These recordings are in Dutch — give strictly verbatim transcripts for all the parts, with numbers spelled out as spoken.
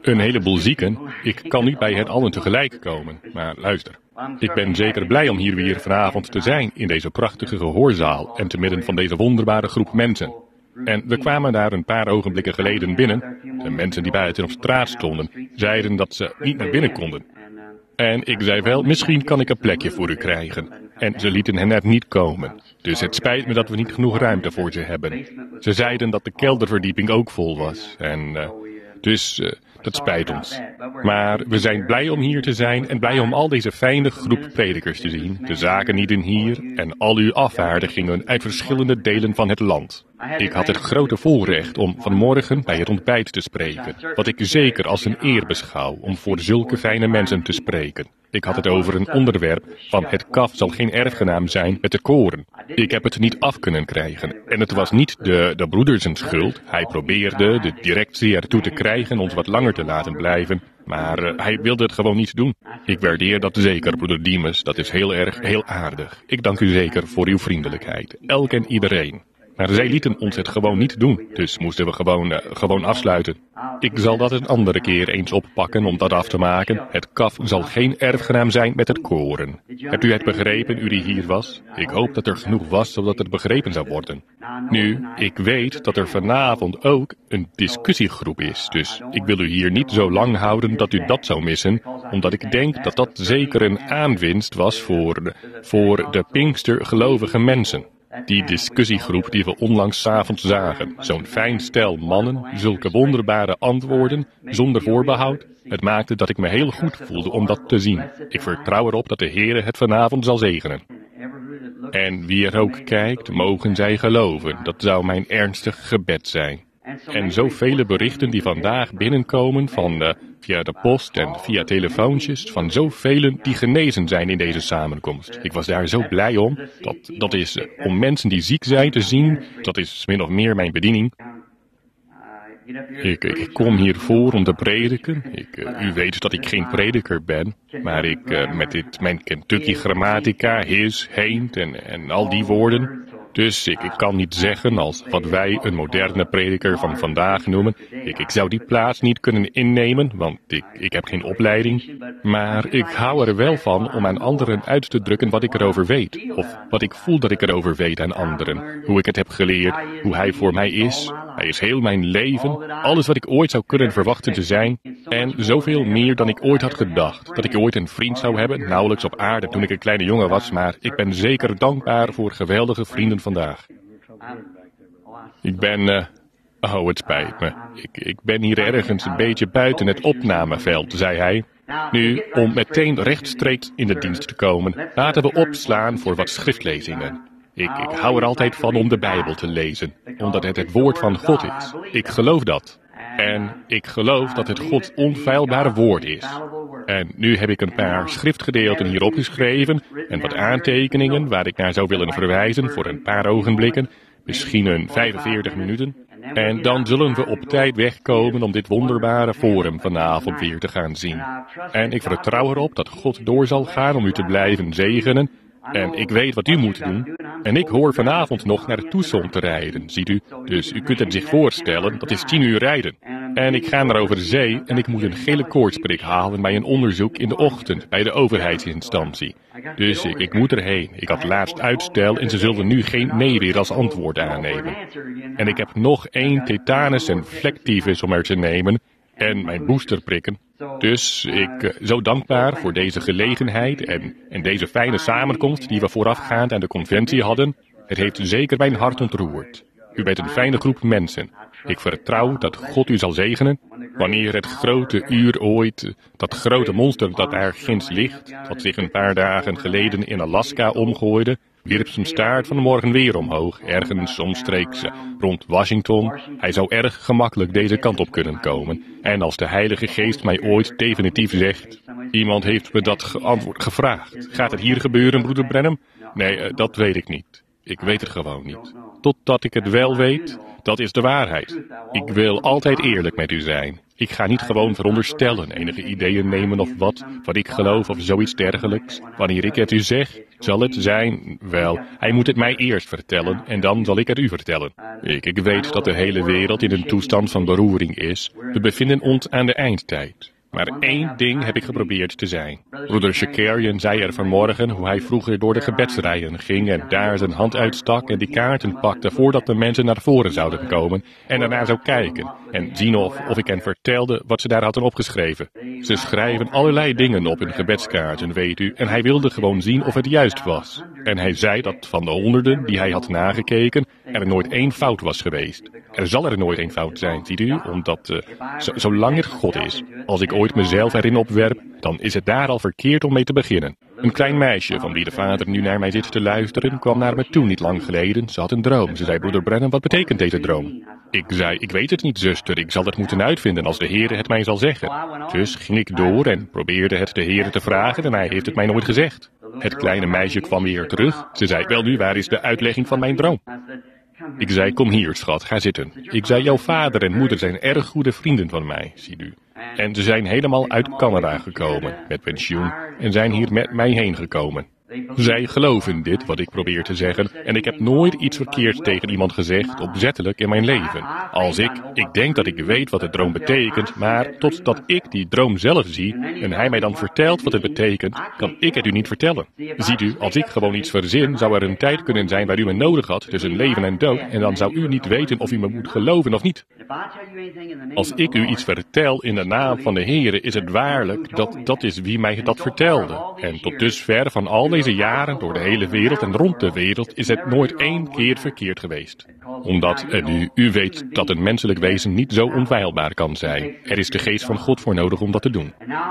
Een heleboel zieken. Ik kan niet bij hen allen tegelijk komen. Maar luister. Ik ben zeker blij om hier weer vanavond te zijn in deze prachtige gehoorzaal en te midden van deze wonderbare groep mensen. En we kwamen daar een paar ogenblikken geleden binnen. De mensen die buiten op straat stonden, zeiden dat ze niet naar binnen konden. En ik zei wel, misschien kan ik een plekje voor u krijgen. En ze lieten hen net niet komen. Dus het spijt me dat we niet genoeg ruimte voor ze hebben. Ze zeiden dat de kelderverdieping ook vol was. En uh, dus uh, dat spijt ons. Maar we zijn blij om hier te zijn en blij om al deze fijne groep predikers te zien. De zakenieden hier en al uw afvaardigingen uit verschillende delen van het land. Ik had het grote voorrecht om vanmorgen bij het ontbijt te spreken, wat ik zeker als een eer beschouw om voor zulke fijne mensen te spreken. Ik had het over een onderwerp van het kaf zal geen erfgenaam zijn met de koren. Ik heb het niet af kunnen krijgen. En het was niet de, de broeder zijn schuld. Hij probeerde de directie ertoe te krijgen ons wat langer te laten blijven. Maar uh, hij wilde het gewoon niet doen. Ik waardeer dat zeker, broeder Demas. Dat is heel erg, heel aardig. Ik dank u zeker voor uw vriendelijkheid. Elk en iedereen. Maar zij lieten ons het gewoon niet doen, dus moesten we gewoon, uh, gewoon afsluiten. Ik zal dat een andere keer eens oppakken om dat af te maken. Het kaf zal geen erfgenaam zijn met het koren. Hebt u het begrepen, u die hier was? Ik hoop dat er genoeg was, zodat het begrepen zou worden. Nu, ik weet dat er vanavond ook een discussiegroep is, dus ik wil u hier niet zo lang houden dat u dat zou missen, omdat ik denk dat dat zeker een aanwinst was voor, voor de Pinkster-gelovige mensen. Die discussiegroep die we onlangs 's avonds zagen. Zo'n fijn stel mannen, zulke wonderbare antwoorden, zonder voorbehoud. Het maakte dat ik me heel goed voelde om dat te zien. Ik vertrouw erop dat de Heere het vanavond zal zegenen. En wie er ook kijkt, mogen zij geloven. Dat zou mijn ernstig gebed zijn. En zoveel berichten die vandaag binnenkomen van uh, via de post en via telefoontjes, van zoveel die genezen zijn in deze samenkomst. Ik was daar zo blij om. Dat, dat is uh, om mensen die ziek zijn te zien, dat is min of meer mijn bediening. Ik, ik kom hier voor om te prediken. Ik, uh, u weet dat ik geen prediker ben, maar ik uh, met dit, mijn Kentucky grammatica, his, heent en, en al die woorden. Dus ik, ik kan niet zeggen als wat wij een moderne prediker van vandaag noemen. Ik, ik zou die plaats niet kunnen innemen, want ik, ik heb geen opleiding. Maar ik hou er wel van om aan anderen uit te drukken wat ik erover weet. Of wat ik voel dat ik erover weet aan anderen. Hoe ik het heb geleerd, hoe hij voor mij is. Hij is heel mijn leven, alles wat ik ooit zou kunnen verwachten te zijn. En zoveel meer dan ik ooit had gedacht. Dat ik ooit een vriend zou hebben, nauwelijks op aarde toen ik een kleine jongen was. Maar ik ben zeker dankbaar voor geweldige vrienden vandaag. Ik ben... Uh, oh, het spijt me. Ik, ik ben hier ergens een beetje buiten het opnameveld, zei hij. Nu, om meteen rechtstreeks in de dienst te komen, laten we opslaan voor wat schriftlezingen. Ik, ik hou er altijd van om de Bijbel te lezen, omdat het het woord van God is. Ik geloof dat. En ik geloof dat het Gods onfeilbare woord is. En nu heb ik een paar schriftgedeelten hier opgeschreven en wat aantekeningen waar ik naar zou willen verwijzen voor een paar ogenblikken, misschien een vijfenveertig minuten. En dan zullen we op tijd wegkomen om dit wonderbare forum vanavond weer te gaan zien. En ik vertrouw erop dat God door zal gaan om u te blijven zegenen. En ik weet wat u moet doen. En ik hoor vanavond nog naar Tucson te rijden, ziet u. Dus u kunt het zich voorstellen, dat is tien uur rijden. En ik ga naar over de zee en ik moet een gele koortsprik halen bij een onderzoek in de ochtend bij de overheidsinstantie. Dus ik, ik moet erheen. Ik had laatst uitstel en ze zullen nu geen nee weer als antwoord aannemen. En ik heb nog één tetanus en vlektyfus om er te nemen en mijn booster prikken. Dus ik uh, zo dankbaar voor deze gelegenheid en, en deze fijne samenkomst die we voorafgaand aan de conventie hadden. Het heeft zeker mijn hart ontroerd. U bent een fijne groep mensen. Ik vertrouw dat God u zal zegenen wanneer het grote uur ooit, dat grote monster dat daar ginds ligt, dat zich een paar dagen geleden in Alaska omgooide, wierp zijn staart vanmorgen weer omhoog, ergens omstreeks rond Washington. Hij zou erg gemakkelijk deze kant op kunnen komen. En als de Heilige Geest mij ooit definitief zegt, iemand heeft me dat geantwoord gevraagd. Gaat het hier gebeuren, broeder Branham? Nee, uh, dat weet ik niet. Ik weet het gewoon niet. Totdat ik het wel weet, dat is de waarheid. Ik wil altijd eerlijk met u zijn. Ik ga niet gewoon veronderstellen, enige ideeën nemen of wat, wat ik geloof of zoiets dergelijks. Wanneer ik het u zeg, zal het zijn, wel, hij moet het mij eerst vertellen en dan zal ik het u vertellen. Ik, ik weet dat de hele wereld in een toestand van beroering is. We bevinden ons aan de eindtijd. Maar één ding heb ik geprobeerd te zijn. Broeder Shakarian zei er vanmorgen hoe hij vroeger door de gebedsrijen ging en daar zijn hand uitstak en die kaarten pakte voordat de mensen naar voren zouden komen en daarna zou kijken en zien of, of ik hen vertelde wat ze daar hadden opgeschreven. Ze schrijven allerlei dingen op hun gebedskaarten, weet u, en hij wilde gewoon zien of het juist was. En hij zei dat van de honderden die hij had nagekeken, er nooit één fout was geweest. Er zal er nooit één fout zijn, ziet u, omdat uh, zo, zolang er God is, als ik ooit mezelf erin opwerp, dan is het daar al verkeerd om mee te beginnen. Een klein meisje, van wie de vader nu naar mij zit te luisteren, kwam naar me toe niet lang geleden. Ze had een droom. Ze zei, broeder Branham, wat betekent deze droom? Ik zei, ik weet het niet, zuster. Ik zal het moeten uitvinden als de Heere het mij zal zeggen. Dus ging ik door en probeerde het de Heere te vragen en hij heeft het mij nooit gezegd. Het kleine meisje kwam weer terug. Ze zei, wel nu, waar is de uitlegging van mijn droom? Ik zei, kom hier, schat, ga zitten. Ik zei, jouw vader en moeder zijn erg goede vrienden van mij, ziet u. En ze zijn helemaal uit Canada gekomen, met pensioen, en zijn hier met mij heen gekomen. Zij geloven dit, wat ik probeer te zeggen, en ik heb nooit iets verkeerds tegen iemand gezegd, opzettelijk in mijn leven. Als ik, ik denk dat ik weet wat de droom betekent, maar totdat ik die droom zelf zie, en hij mij dan vertelt wat het betekent, kan ik het u niet vertellen. Ziet u, als ik gewoon iets verzin, zou er een tijd kunnen zijn waar u me nodig had, tussen leven en dood, en dan zou u niet weten of u me moet geloven of niet. Als ik u iets vertel in de naam van de Heere, is het waarlijk dat dat is wie mij dat vertelde. En tot dusver van al deze jaren, door de hele wereld en rond de wereld, is het nooit één keer verkeerd geweest. Omdat, en u, u weet dat een menselijk wezen niet zo onfeilbaar kan zijn. Er is de geest van God voor nodig om dat te doen.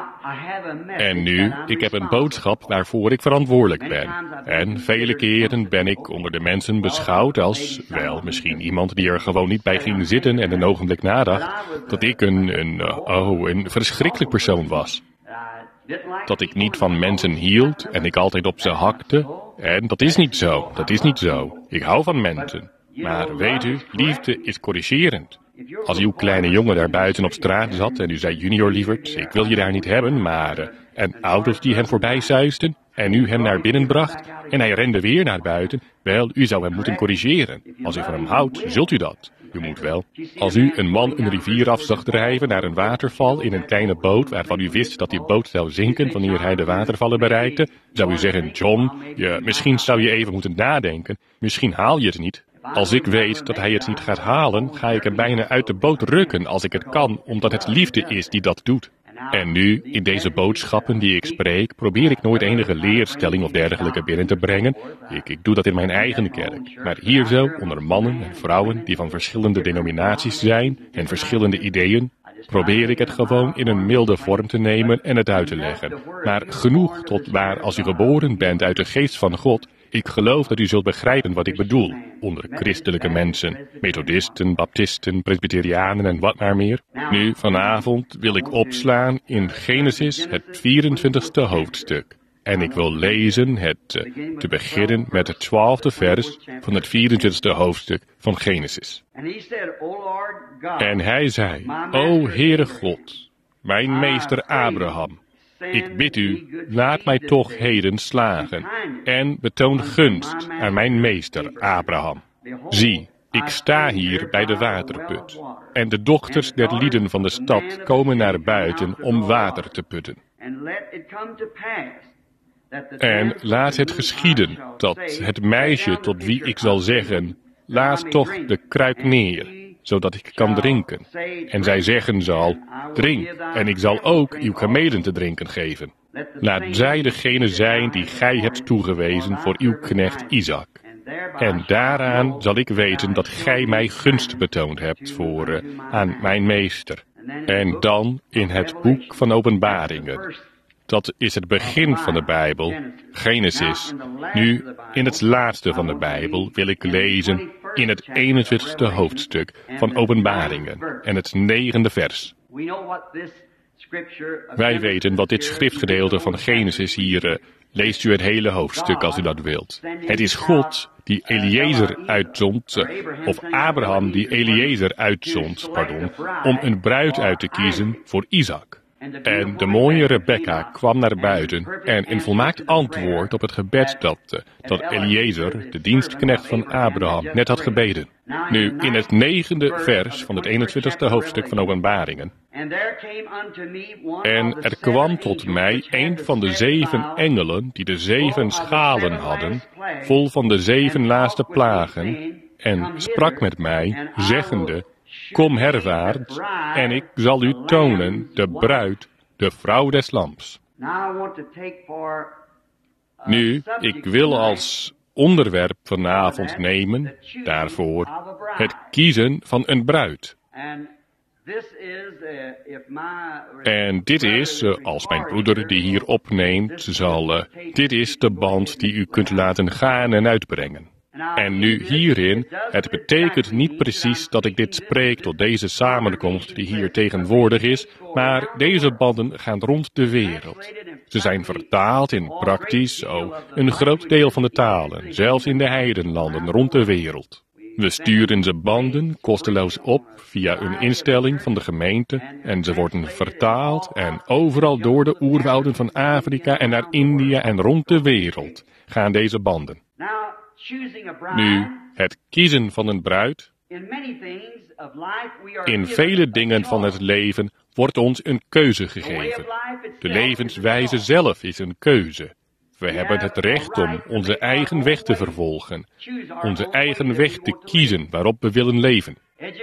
En nu, ik heb een boodschap waarvoor ik verantwoordelijk ben. En vele keren ben ik onder de mensen beschouwd als, wel, misschien iemand die er gewoon niet bij ging zitten en een ogenblik nadacht, dat ik een, een, oh, een verschrikkelijk persoon was. Dat ik niet van mensen hield en ik altijd op ze hakte. En dat is niet zo, dat is niet zo. Ik hou van mensen. Maar weet u, liefde is corrigerend. Als uw kleine jongen daar buiten op straat zat en u zei, junior lieverd, ik wil je daar niet hebben, maar... Uh, en auto's die hem voorbij suisten en u hem naar binnen bracht en hij rende weer naar buiten, wel, u zou hem moeten corrigeren. Als u van hem houdt, zult u dat. U moet wel. Als u een man een rivier af zag drijven naar een waterval in een kleine boot, waarvan u wist dat die boot zou zinken wanneer hij de watervallen bereikte, zou u zeggen, John, je, misschien zou je even moeten nadenken, misschien haal je het niet. Als ik weet dat hij het niet gaat halen, ga ik hem bijna uit de boot rukken als ik het kan, omdat het liefde is die dat doet. En nu, in deze boodschappen die ik spreek, probeer ik nooit enige leerstelling of dergelijke binnen te brengen. Ik, ik doe dat in mijn eigen kerk. Maar hier zo, onder mannen en vrouwen die van verschillende denominaties zijn en verschillende ideeën, probeer ik het gewoon in een milde vorm te nemen en het uit te leggen. Maar genoeg tot waar, als u geboren bent uit de geest van God, ik geloof dat u zult begrijpen wat ik bedoel. Onder christelijke mensen, methodisten, baptisten, presbyterianen en wat maar meer. Nu, vanavond wil ik opslaan in Genesis, het vierentwintigste hoofdstuk. En ik wil lezen het, uh, te beginnen met het twaalfde vers van het vierentwintigste hoofdstuk van Genesis. En hij zei, O Heere God, mijn meester Abraham, ik bid u, laat mij toch heden slagen en betoon gunst aan mijn meester Abraham. Zie, ik sta hier bij de waterput en de dochters der lieden van de stad komen naar buiten om water te putten. En laat het geschieden dat het meisje tot wie ik zal zeggen, laat toch de kruik neer, zodat ik kan drinken. En zij zeggen zal, drink, en ik zal ook uw kamelen te drinken geven. Laat zij degene zijn die gij hebt toegewezen voor uw knecht Isaac. En daaraan zal ik weten dat gij mij gunst betoond hebt voor uh, aan mijn meester. En dan in het boek van Openbaringen. Dat is het begin van de Bijbel, Genesis. Nu, in het laatste van de Bijbel wil ik lezen in het eenentwintigste hoofdstuk van Openbaringen en het negende vers. Wij weten wat dit schriftgedeelte van Genesis hier uh, leest u het hele hoofdstuk als u dat wilt. Het is God die Eliezer uitzond, of Abraham die Eliezer uitzond, pardon, om een bruid uit te kiezen voor Isaac. En de mooie Rebecca kwam naar buiten en in volmaakt antwoord op het gebed dat, dat Eliezer, de dienstknecht van Abraham, net had gebeden. Nu, in het negende vers van het eenentwintigste hoofdstuk van Openbaringen. En er kwam tot mij een van de zeven engelen die de zeven schalen hadden, vol van de zeven laatste plagen, en sprak met mij, zeggende, kom herwaarts, en ik zal u tonen de bruid, de vrouw des Lams. Nu, ik wil als onderwerp vanavond nemen, daarvoor, het kiezen van een bruid. En dit is, als mijn broeder die hier opneemt, zal, uh, dit is de band die u kunt laten gaan en uitbrengen. En nu hierin, het betekent niet precies dat ik dit spreek tot deze samenkomst die hier tegenwoordig is, maar deze banden gaan rond de wereld. Ze zijn vertaald in praktisch, oh, een groot deel van de talen, zelfs in de heidenlanden rond de wereld. We sturen ze banden kosteloos op via een instelling van de gemeente en ze worden vertaald en overal door de oerwouden van Afrika en naar India en rond de wereld gaan deze banden. Nu, het kiezen van een bruid. In vele dingen van het leven wordt ons een keuze gegeven. De levenswijze zelf is een keuze. We hebben het recht om onze eigen weg te vervolgen, onze eigen weg te kiezen waarop we willen leven.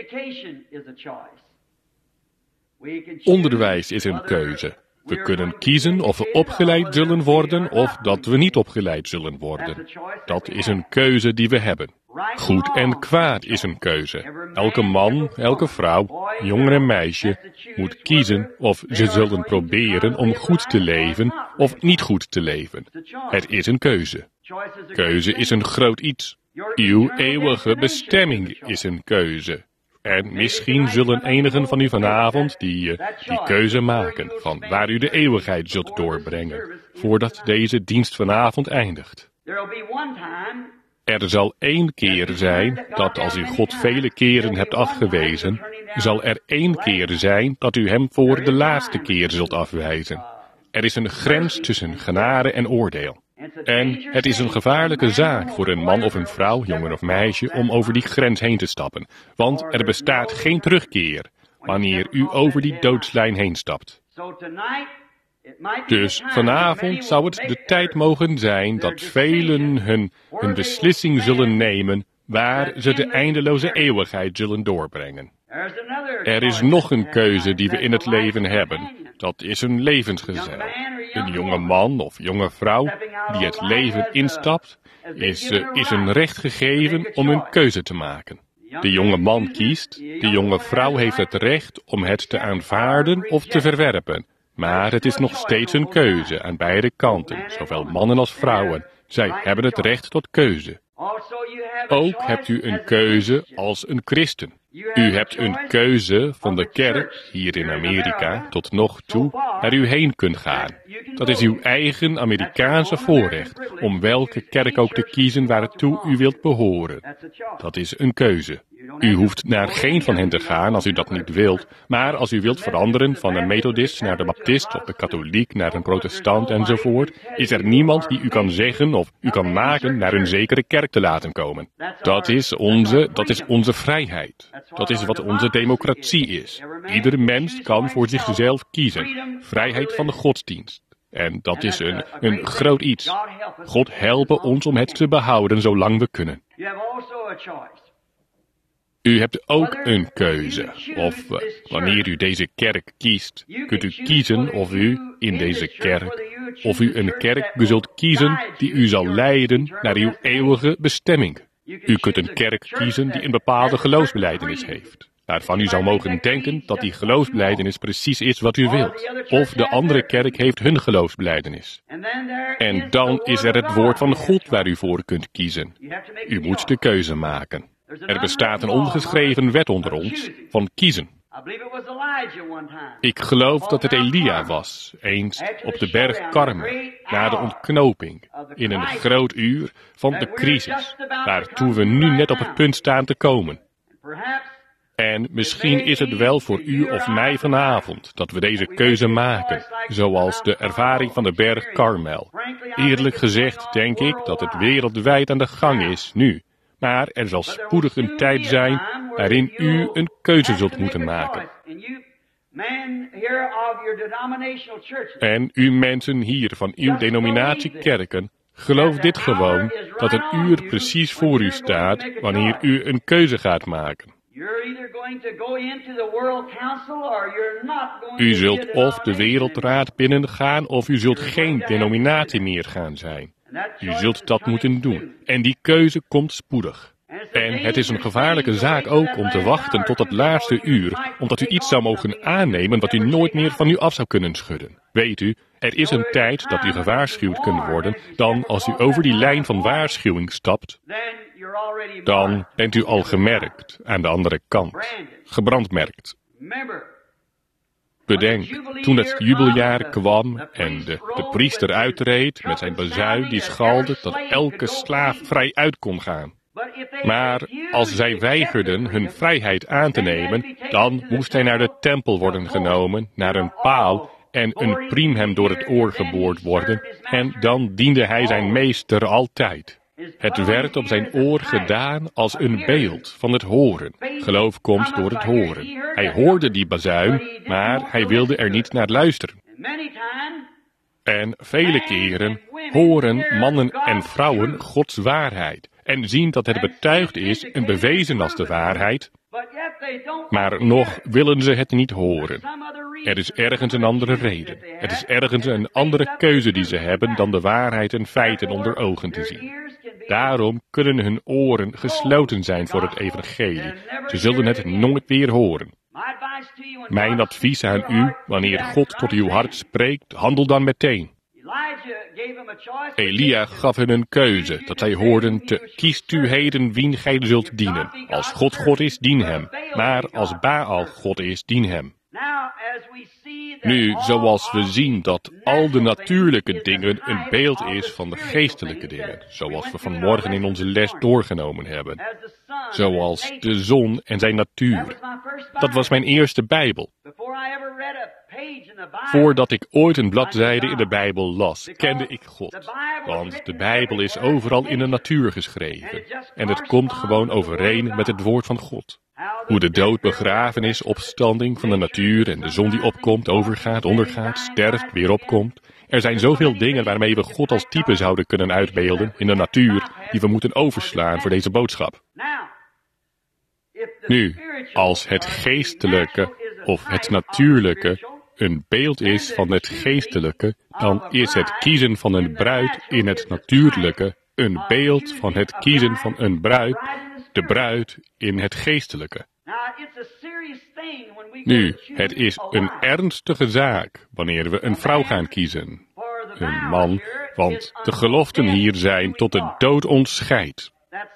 Onderwijs is een keuze. We kunnen kiezen of we opgeleid zullen worden of dat we niet opgeleid zullen worden. Dat is een keuze die we hebben. Goed en kwaad is een keuze. Elke man, elke vrouw, jongen en meisje moet kiezen of ze zullen proberen om goed te leven of niet goed te leven. Het is een keuze. Keuze is een groot iets. Uw eeuwige bestemming is een keuze. En misschien zullen enigen van u vanavond die, uh, die keuze maken van waar u de eeuwigheid zult doorbrengen, voordat deze dienst vanavond eindigt. Er zal één keer zijn dat als u God vele keren hebt afgewezen, zal er één keer zijn dat u hem voor de laatste keer zult afwijzen. Er is een grens tussen genade en oordeel. En het is een gevaarlijke zaak voor een man of een vrouw, jongen of meisje, om over die grens heen te stappen. Want er bestaat geen terugkeer wanneer u over die doodslijn heen stapt. Dus vanavond zou het de tijd mogen zijn dat velen hun, hun beslissing zullen nemen waar ze de eindeloze eeuwigheid zullen doorbrengen. Er is nog een keuze die we in het leven hebben. Dat is een levensgezel. Een jonge man of jonge vrouw die het leven instapt, is, uh, is een recht gegeven om een keuze te maken. De jonge man kiest, de jonge vrouw heeft het recht om het te aanvaarden of te verwerpen. Maar het is nog steeds een keuze aan beide kanten, zowel mannen als vrouwen. Zij hebben het recht tot keuze. Ook hebt u een keuze als een christen. U hebt een keuze van de kerk, hier in Amerika, tot nog toe, waar u heen kunt gaan. Dat is uw eigen Amerikaanse voorrecht, om welke kerk ook te kiezen waartoe u wilt behoren. Dat is een keuze. U hoeft naar geen van hen te gaan als u dat niet wilt, maar als u wilt veranderen van een methodist naar de baptist of de katholiek naar een protestant enzovoort, is er niemand die u kan zeggen of u kan maken naar een zekere kerk te laten komen. Dat is onze, dat is onze vrijheid. Dat is wat onze democratie is. Ieder mens kan voor zichzelf kiezen. Vrijheid van de godsdienst. En dat is een, een groot iets. God helpe ons om het te behouden zolang we kunnen. U hebt ook een keuze. Of uh, wanneer u deze kerk kiest, kunt u kiezen of u in deze kerk, of u een kerk zult kiezen die u zal leiden naar uw eeuwige bestemming. U kunt een kerk kiezen die een bepaalde geloofsbelijdenis heeft, waarvan u zou mogen denken dat die geloofsbelijdenis precies is wat u wilt. Of de andere kerk heeft hun geloofsbelijdenis. En dan is er het woord van God waar u voor kunt kiezen. U moet de keuze maken. Er bestaat een ongeschreven wet onder ons van kiezen. Ik geloof dat het Elia was, eens op de berg Karmel, na de ontknoping, in een groot uur van de crisis, waartoe we nu net op het punt staan te komen. En misschien is het wel voor u of mij vanavond dat we deze keuze maken, zoals de ervaring van de berg Karmel. Eerlijk gezegd denk ik dat het wereldwijd aan de gang is nu. Maar er zal spoedig een tijd zijn waarin u een keuze zult moeten maken. En u mensen hier van uw denominatiekerken, geloof dit gewoon, dat een uur precies voor u staat wanneer u een keuze gaat maken. U zult of de wereldraad binnengaan of u zult geen denominatie meer gaan zijn. U zult dat moeten doen. En die keuze komt spoedig. En het is een gevaarlijke zaak ook om te wachten tot het laatste uur, omdat u iets zou mogen aannemen wat u nooit meer van u af zou kunnen schudden. Weet u, er is een tijd dat u gewaarschuwd kunt worden, dan als u over die lijn van waarschuwing stapt, dan bent u al gemerkt aan de andere kant, gebrandmerkt. Bedenk, toen het jubeljaar kwam en de, de priester uitreed met zijn bazuin die schalde dat elke slaaf vrij uit kon gaan. Maar als zij weigerden hun vrijheid aan te nemen, dan moest hij naar de tempel worden genomen, naar een paal en een priem hem door het oor geboord worden, en dan diende hij zijn meester altijd. Het werd op zijn oor gedaan als een beeld van het horen. Geloof komt door het horen. Hij hoorde die bazuin, maar hij wilde er niet naar luisteren. En vele keren horen mannen en vrouwen Gods waarheid en zien dat het betuigd is en bewezen als de waarheid, maar nog willen ze het niet horen. Er is ergens een andere reden. Het is ergens een andere keuze die ze hebben dan de waarheid en feiten onder ogen te zien. Daarom kunnen hun oren gesloten zijn voor het evangelie. Ze zullen het nooit weer horen. Mijn advies aan u, wanneer God tot uw hart spreekt, handel dan meteen. Elia gaf hen een keuze, dat zij hoorden te, kiest u heden wien gij zult dienen. Als God God is, dien hem. Maar als Baal God is, dien hem. Nu, zoals we zien dat al de natuurlijke dingen een beeld is van de geestelijke dingen, zoals we vanmorgen in onze les doorgenomen hebben, zoals de zon en zijn natuur. Dat was mijn eerste Bijbel. Voordat ik ooit een bladzijde in de Bijbel las, kende ik God. Want de Bijbel is overal in de natuur geschreven. En het komt gewoon overeen met het woord van God. Hoe de dood, begrafenis, opstanding van de natuur en de zon die opkomt, overgaat, ondergaat, sterft, weer opkomt. Er zijn zoveel dingen waarmee we God als type zouden kunnen uitbeelden in de natuur, die we moeten overslaan voor deze boodschap. Nu, als het geestelijke of het natuurlijke een beeld is van het geestelijke, dan is het kiezen van een bruid in het natuurlijke een beeld van het kiezen van een bruid, de bruid in het geestelijke. Nu, het is een ernstige zaak wanneer we een vrouw gaan kiezen, een man, want de geloften hier zijn tot de dood ons scheidt.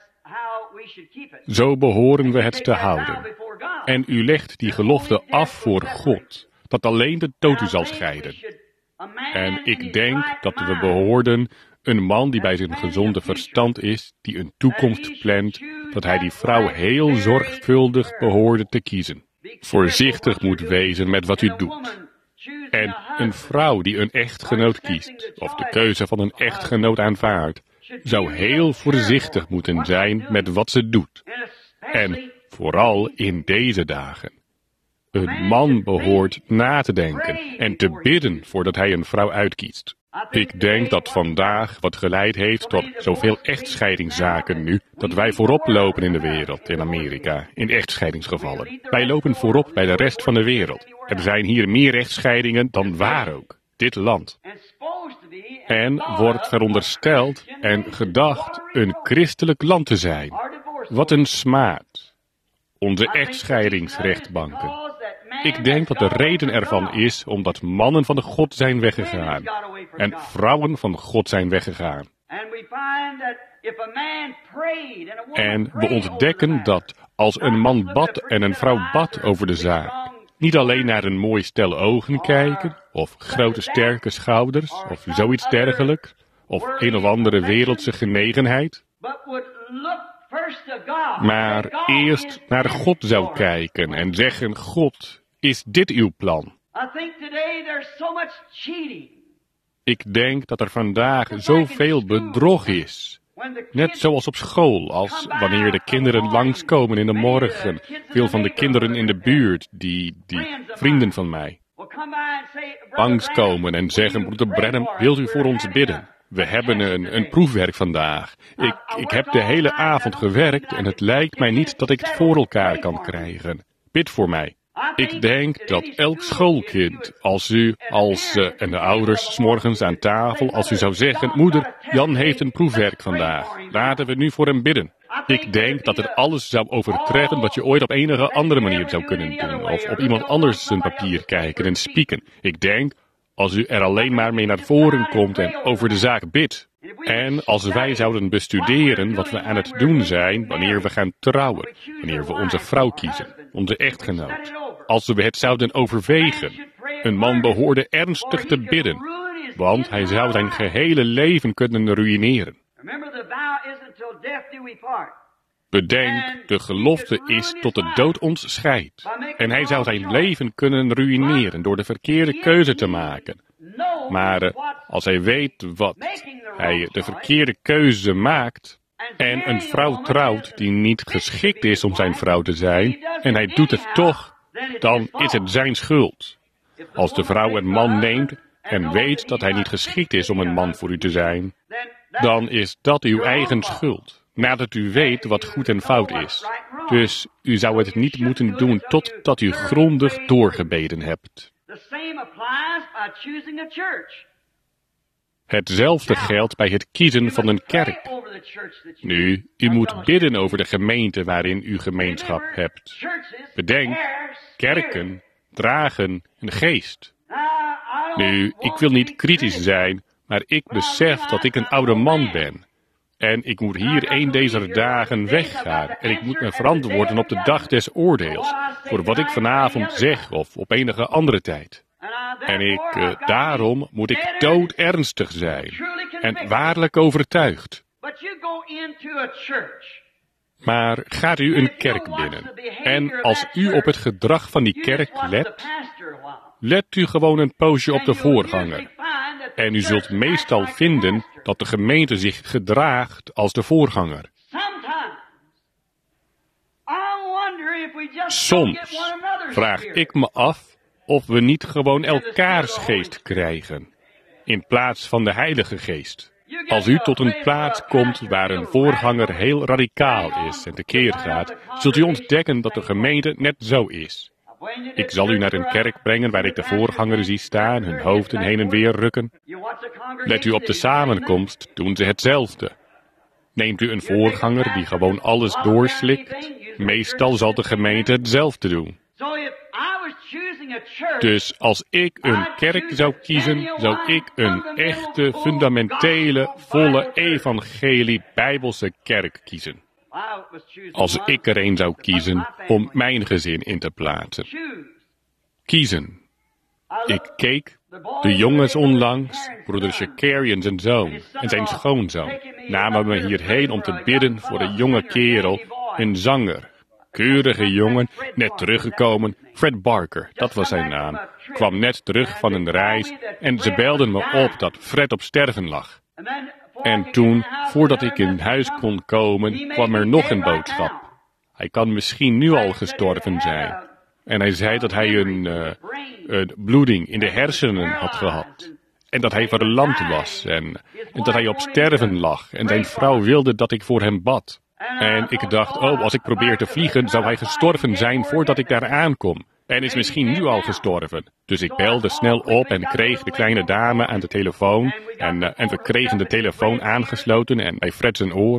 Zo behoren we het te houden. En u legt die gelofte af voor God, dat alleen de dood u zal scheiden. En ik denk dat we behoorden een man die bij zijn gezonde verstand is, die een toekomst plant, dat hij die vrouw heel zorgvuldig behoorde te kiezen. Voorzichtig moet wezen met wat u doet. En een vrouw die een echtgenoot kiest, of de keuze van een echtgenoot aanvaardt, zou heel voorzichtig moeten zijn met wat ze doet. En vooral in deze dagen. Een man behoort na te denken en te bidden voordat hij een vrouw uitkiest. Ik denk dat vandaag wat geleid heeft tot zoveel echtscheidingszaken nu, dat wij voorop lopen in de wereld, in Amerika, in echtscheidingsgevallen. Wij lopen voorop bij de rest van de wereld. Er zijn hier meer echtscheidingen dan waar ook, dit land. En wordt verondersteld en gedacht een christelijk land te zijn. Wat een smaad. Onze echtscheidingsrechtbanken. Ik denk dat de reden ervan is omdat mannen van de God zijn weggegaan en vrouwen van God zijn weggegaan. En we ontdekken dat als een man bad en een vrouw bad over de zaak, Niet alleen naar een mooi stel ogen kijken, of grote sterke schouders, of zoiets dergelijks, of een of andere wereldse genegenheid, maar eerst naar God zou kijken en zeggen, God, is dit uw plan? Ik denk dat er vandaag zoveel bedrog is. Net zoals op school, als wanneer de kinderen langskomen in de morgen. Veel van de kinderen in de buurt, die, die vrienden van mij, langskomen en zeggen, broeder Branham, wilt u voor ons bidden? We hebben een, een proefwerk vandaag. Ik, ik heb de hele avond gewerkt en het lijkt mij niet dat ik het voor elkaar kan krijgen. Bid voor mij. Ik denk dat elk schoolkind, als u, als, uh, en de ouders 's morgens aan tafel, als u zou zeggen, moeder, Jan heeft een proefwerk vandaag. Laten we nu voor hem bidden. Ik denk dat het alles zou overtreffen wat je ooit op enige andere manier zou kunnen doen. Of op iemand anders zijn papier kijken en spieken. Ik denk, als u er alleen maar mee naar voren komt en over de zaak bidt. En als wij zouden bestuderen wat we aan het doen zijn wanneer we gaan trouwen, wanneer we onze vrouw kiezen, onze echtgenoot. Als we het zouden overwegen, een man behoorde ernstig te bidden, want hij zou zijn gehele leven kunnen ruïneren. Bedenk, de gelofte is tot de dood ons scheidt. En hij zou zijn leven kunnen ruïneren door de verkeerde keuze te maken. Maar uh, als hij weet wat hij de verkeerde keuze maakt en een vrouw trouwt die niet geschikt is om zijn vrouw te zijn, en hij doet het toch, dan is het zijn schuld. Als de vrouw een man neemt en weet dat hij niet geschikt is om een man voor u te zijn, dan is dat uw eigen schuld. Nadat u weet wat goed en fout is. Dus u zou het niet moeten doen totdat u grondig doorgebeden hebt. Hetzelfde geldt bij het kiezen van een kerk. Nu, u moet bidden over de gemeente waarin u gemeenschap hebt. Bedenk, kerken dragen een geest. Nu, ik wil niet kritisch zijn, maar ik besef dat ik een oude man ben. En ik moet hier een deze dagen weggaan. En ik moet me verantwoorden op de dag des oordeels. Voor wat ik vanavond zeg of op enige andere tijd. En ik, uh, daarom moet ik doodernstig zijn. En waarlijk overtuigd. Maar gaat u een kerk binnen. En als u op het gedrag van die kerk let, let u gewoon een poosje op de voorganger. En u zult meestal vinden dat de gemeente zich gedraagt als de voorganger. Soms vraag ik me af of we niet gewoon elkaars geest krijgen, in plaats van de Heilige Geest. Als u tot een plaats komt waar een voorganger heel radicaal is en tekeer gaat, zult u ontdekken dat de gemeente net zo is. Ik zal u naar een kerk brengen waar ik de voorganger zie staan, hun hoofden heen en weer rukken. Let u op de samenkomst, doen ze hetzelfde. Neemt u een voorganger die gewoon alles doorslikt, meestal zal de gemeente hetzelfde doen. Dus als ik een kerk zou kiezen, zou ik een echte, fundamentele, volle evangelie Bijbelse kerk kiezen. Als ik er een zou kiezen om mijn gezin in te plaatsen. Kiezen. Ik keek, de jongens onlangs, broeder Shakarian en zijn zoon en zijn schoonzoon, namen me hierheen om te bidden voor een jonge kerel, een zanger. Keurige jongen, net teruggekomen, Fred Barker, dat was zijn naam, kwam net terug van een reis en ze belden me op dat Fred op sterven lag. En toen, voordat ik in huis kon komen, kwam er nog een boodschap. Hij kan misschien nu al gestorven zijn. En hij zei dat hij een, uh, een bloeding in de hersenen had gehad. En dat hij verlamd was en, en dat hij op sterven lag. En zijn vrouw wilde dat ik voor hem bad. En ik dacht, oh, als ik probeer te vliegen, zou hij gestorven zijn voordat ik daar aankom. En is misschien nu al gestorven. Dus ik belde snel op en kreeg de kleine dame aan de telefoon. En, uh, en we kregen de telefoon aangesloten en bij Fred zijn oor.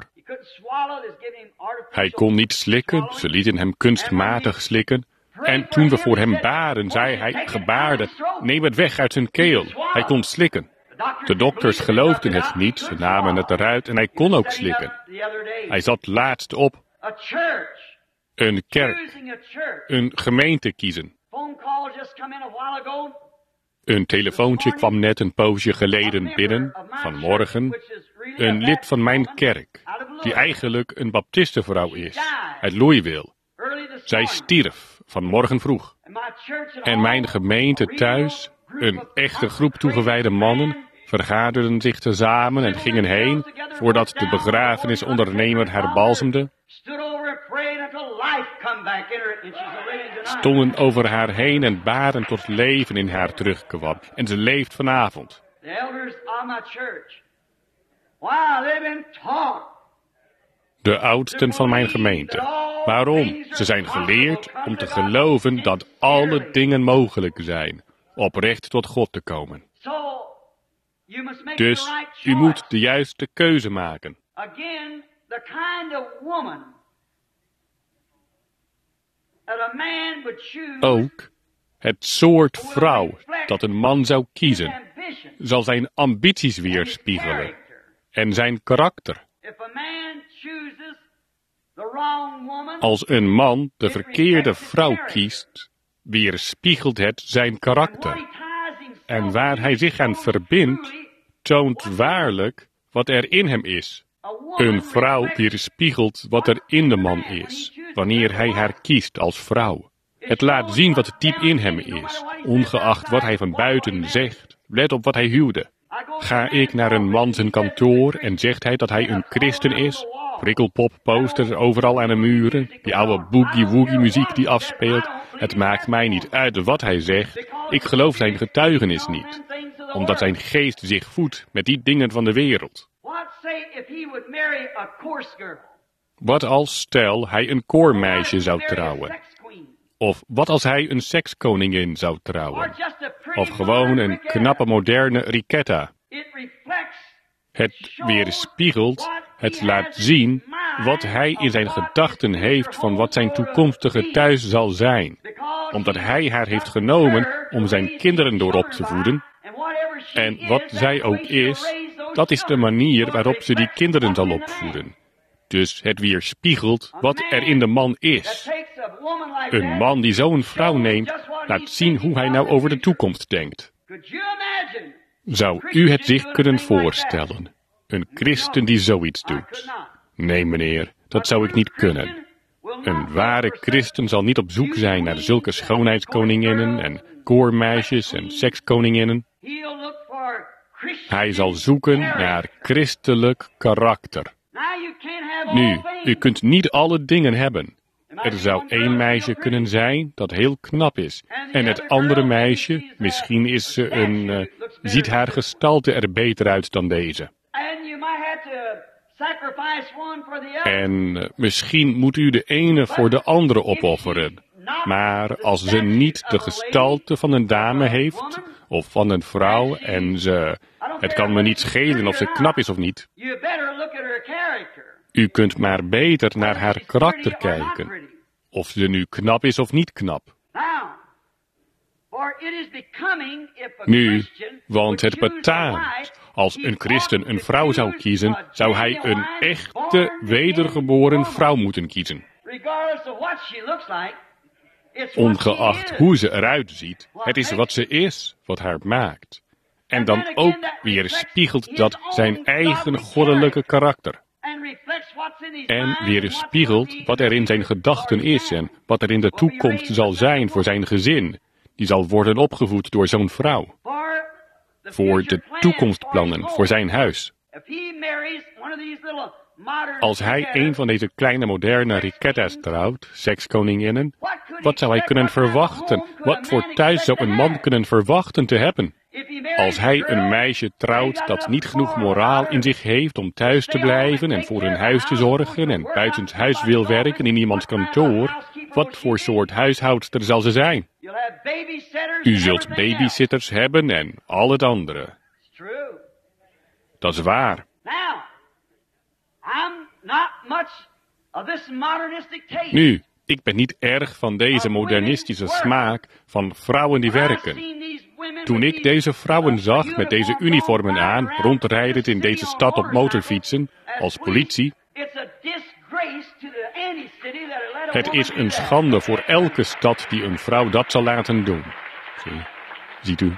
Hij kon niet slikken, ze lieten hem kunstmatig slikken. En toen we voor hem baden, zei hij, gebaarde, neem het weg uit zijn keel. Hij kon slikken. De dokters geloofden het niet, ze namen het eruit en hij kon ook slikken. Hij zat laatst op. Een kerk, een gemeente kiezen. Een telefoontje kwam net een poosje geleden binnen, vanmorgen. Een lid van mijn kerk, die eigenlijk een baptistenvrouw is, uit Louisville. Zij stierf vanmorgen vroeg. En mijn gemeente thuis, een echte groep toegewijde mannen, vergaderden zich tezamen en gingen heen, voordat de begrafenisondernemer haar balsemde, stonden over haar heen en baden tot leven in haar terugkwam. En ze leeft vanavond. De oudsten van mijn gemeente. Waarom? Ze zijn geleerd om te geloven dat alle dingen mogelijk zijn, oprecht tot God te komen. Dus u moet de juiste keuze maken. Ook het soort vrouw dat een man zou kiezen, zal zijn ambities weerspiegelen en zijn karakter. Als een man de verkeerde vrouw kiest, weerspiegelt het zijn karakter. En waar hij zich aan verbindt, toont waarlijk wat er in hem is. Een vrouw weerspiegelt wat er in de man is, wanneer hij haar kiest als vrouw. Het laat zien wat diep in hem is, ongeacht wat hij van buiten zegt. Let op wat hij huwde. Ga ik naar een man zijn kantoor en zegt hij dat hij een christen is? Prikkelpop posters overal aan de muren, die oude boogie-woogie muziek die afspeelt. Het maakt mij niet uit wat hij zegt. Ik geloof zijn getuigenis niet, omdat zijn geest zich voedt met die dingen van de wereld. Wat als, stel, hij een koormeisje zou trouwen? Of wat als hij een sekskoningin zou trouwen? Of gewoon een knappe moderne Riketta? Het weerspiegelt, het laat zien wat hij in zijn gedachten heeft van wat zijn toekomstige thuis zal zijn. Omdat hij haar heeft genomen om zijn kinderen door op te voeden. En wat zij ook is, dat is de manier waarop ze die kinderen zal opvoeden. Dus het weerspiegelt wat er in de man is. Een man die zo'n vrouw neemt, laat zien hoe hij nou over de toekomst denkt. Zou u het zich kunnen voorstellen? Een christen die zoiets doet? Nee, meneer, dat zou ik niet kunnen. Een ware christen zal niet op zoek zijn naar zulke schoonheidskoninginnen en koormeisjes en sekskoninginnen. Hij zal zoeken naar christelijk karakter. Nu, u kunt niet alle dingen hebben. Er zou één meisje kunnen zijn dat heel knap is. En het andere meisje, misschien is ze een, uh, ziet haar gestalte er beter uit dan deze. En uh, misschien moet u de ene voor de andere opofferen. Maar als ze niet de gestalte van een dame heeft, of van een vrouw, en ze, het kan me niet schelen of ze knap is of niet. U kunt maar beter naar haar karakter kijken. Of ze nu knap is of niet knap. Nu, want het betaamt. Als een christen een vrouw zou kiezen, zou hij een echte, wedergeboren vrouw moeten kiezen. Ongeacht hoe ze eruit ziet, het is wat ze is, wat haar maakt. En dan ook weerspiegelt dat zijn eigen goddelijke karakter. En weerspiegelt wat er in zijn gedachten is en wat er in de toekomst zal zijn voor zijn gezin. Die zal worden opgevoed door zo'n vrouw. Voor de toekomstplannen, voor zijn huis. Als hij een van deze kleine moderne Riketta's trouwt, sekskoninginnen, wat zou hij kunnen verwachten? Wat voor thuis zou een man kunnen verwachten te hebben? Als hij een meisje trouwt dat niet genoeg moraal in zich heeft om thuis te blijven en voor hun huis te zorgen en buitenshuis wil werken in iemands kantoor, wat voor soort huishoudster zal ze zijn? U zult babysitters hebben en al het andere. Dat is waar. Nu, ik ben niet erg van deze modernistische smaak van vrouwen die werken. Toen ik deze vrouwen zag met deze uniformen aan, rondrijdend in deze stad op motorfietsen, als politie, Het is een schande voor elke stad die een vrouw dat zal laten doen. Zie, ziet u?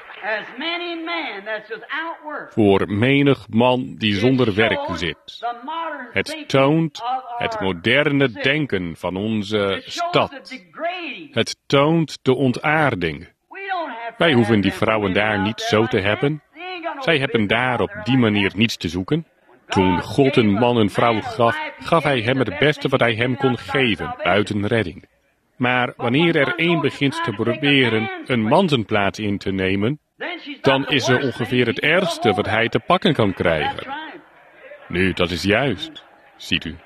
Voor menig man die zonder werk zit. Het toont het moderne denken van onze stad. Het toont de ontaarding. Wij hoeven die vrouwen daar niet zo te hebben. Zij hebben daar op die manier niets te zoeken. Toen God een man een vrouw gaf, gaf hij hem het beste wat hij hem kon geven, buiten redding. Maar wanneer er één begint te proberen een man zijn plaats in te nemen, dan is er ongeveer het ergste wat hij te pakken kan krijgen. Nu, dat is juist, ziet u.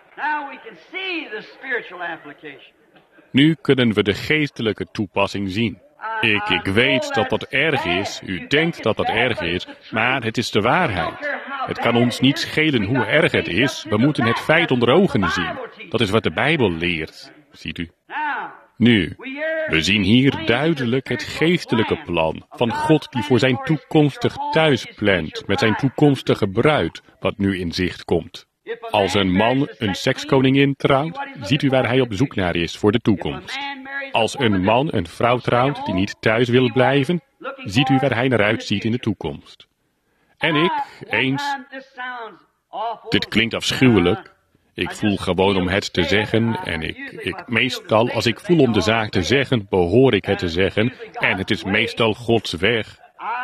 Nu kunnen we de geestelijke toepassing zien. Ik, ik weet dat dat erg is, u denkt dat dat erg is, maar het is de waarheid. Het kan ons niet schelen hoe erg het is, we moeten het feit onder ogen zien. Dat is wat de Bijbel leert, ziet u. Nu, we zien hier duidelijk het geestelijke plan van God die voor zijn toekomstig thuis plant, met zijn toekomstige bruid, wat nu in zicht komt. Als een man een sekskoningin trouwt, ziet u waar hij op zoek naar is voor de toekomst. Als een man een vrouw trouwt die niet thuis wil blijven, ziet u waar hij naar uitziet in de toekomst. En ik, eens, dit klinkt afschuwelijk, ik voel gewoon om het te zeggen en ik, ik, meestal als ik voel om de zaak te zeggen, behoor ik het te zeggen en het is meestal Gods weg.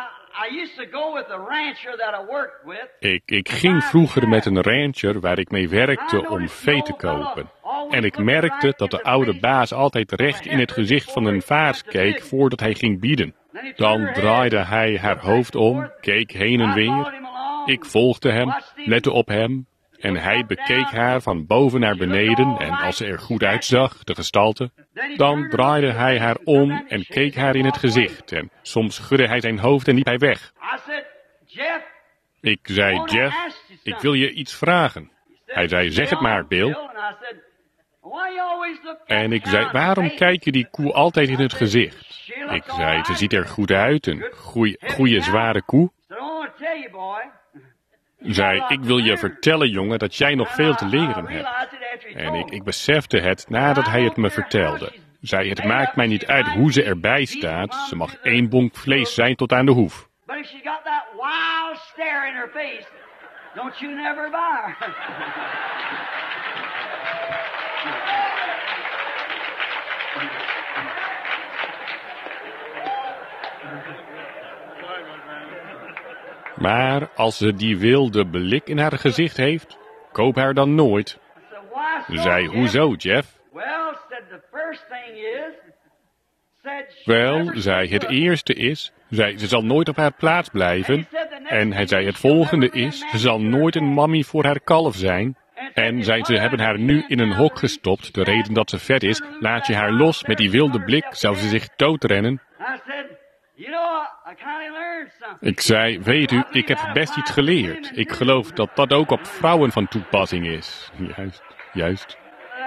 Ik, ik ging vroeger met een rancher waar ik mee werkte om vee te kopen. En ik merkte dat de oude baas altijd recht in het gezicht van een vaars keek voordat hij ging bieden. Dan draaide hij haar hoofd om, keek heen en weer. Ik volgde hem, lette op hem. En hij bekeek haar van boven naar beneden en als ze er goed uitzag, de gestalte, dan draaide hij haar om en keek haar in het gezicht. En soms schudde hij zijn hoofd en liep hij weg. Ik zei, Jeff, ik wil je iets vragen. Hij zei, zeg het maar, Bill. En ik zei, waarom kijk je die koe altijd in het gezicht? Ik zei, ze ziet er goed uit, een goeie zware koe. Zei, ik wil je vertellen, jongen, dat jij nog veel te leren hebt. En ik, ik besefte het nadat hij het me vertelde. Zei, het maakt mij niet uit hoe ze erbij staat. Ze mag één bonk vlees zijn tot aan de hoef. Maar als ze die wilde blik in haar gezicht heeft, koop haar dan nooit. Zei, hoezo, Jeff? Wel, zei, het eerste is, zei, ze zal nooit op haar plaats blijven. En hij zei, het volgende is, ze zal nooit een mammy voor haar kalf zijn. En zei, ze hebben haar nu in een hok gestopt, de reden dat ze vet is. Laat je haar los, met die wilde blik zou ze zich doodrennen. Ik zei, weet u, ik heb best iets geleerd. Ik geloof dat dat ook op vrouwen van toepassing is. Juist, juist.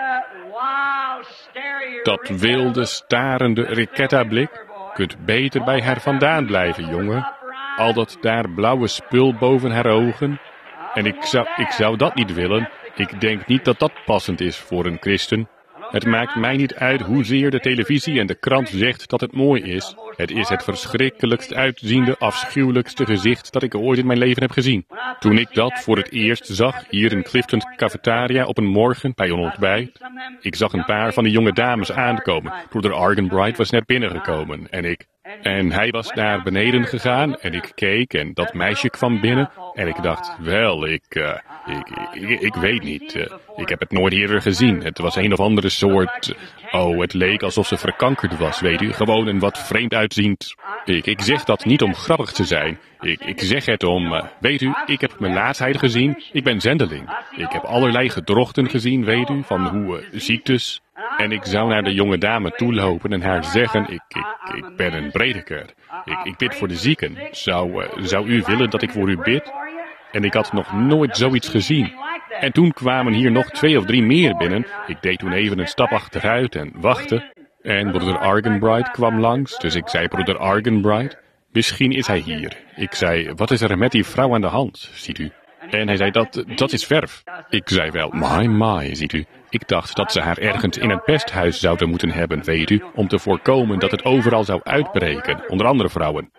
Dat wilde, starende Riquetta-blik kunt beter bij haar vandaan blijven, jongen. Al dat daar blauwe spul boven haar ogen. En ik zou, ik zou dat niet willen. Ik denk niet dat dat passend is voor een christen. Het maakt mij niet uit hoezeer de televisie en de krant zegt dat het mooi is. Het is het verschrikkelijkst uitziende, afschuwelijkste gezicht dat ik ooit in mijn leven heb gezien. Toen ik dat voor het eerst zag, hier in Clifton Cafetaria op een morgen bij een ontbijt. Ik zag een paar van de jonge dames aankomen. Broeder Arganbright was net binnengekomen en ik... En hij was naar beneden gegaan en ik keek en dat meisje kwam binnen. En ik dacht, wel, ik, uh, ik, ik, ik weet niet. Uh, ik heb het nooit eerder gezien. Het was een of andere soort... Oh, het leek alsof ze verkankerd was, weet u. Gewoon een wat vreemd uitziend... Ik, ik zeg dat niet om grappig te zijn. Ik, ik zeg het om... Uh, weet u, ik heb mijn laatstheid gezien. Ik ben zendeling. Ik heb allerlei gedrochten gezien, weet u, van hoe uh, ziektes... En ik zou naar de jonge dame toelopen en haar zeggen, ik, ik, ik ben een prediker. Ik, ik bid voor de zieken. Zou, uh, zou u willen dat ik voor u bid? En ik had nog nooit zoiets gezien. En toen kwamen hier nog twee of drie meer binnen. Ik deed toen even een stap achteruit en wachtte. En broeder Arganbright kwam langs, dus ik zei, broeder Arganbright, misschien is hij hier. Ik zei, wat is er met die vrouw aan de hand, ziet u? En hij zei, dat, dat is verf. Ik zei wel, my, my, ziet u. Ik dacht dat ze haar ergens in een pesthuis zouden moeten hebben, weet u, om te voorkomen dat het overal zou uitbreken, onder andere vrouwen.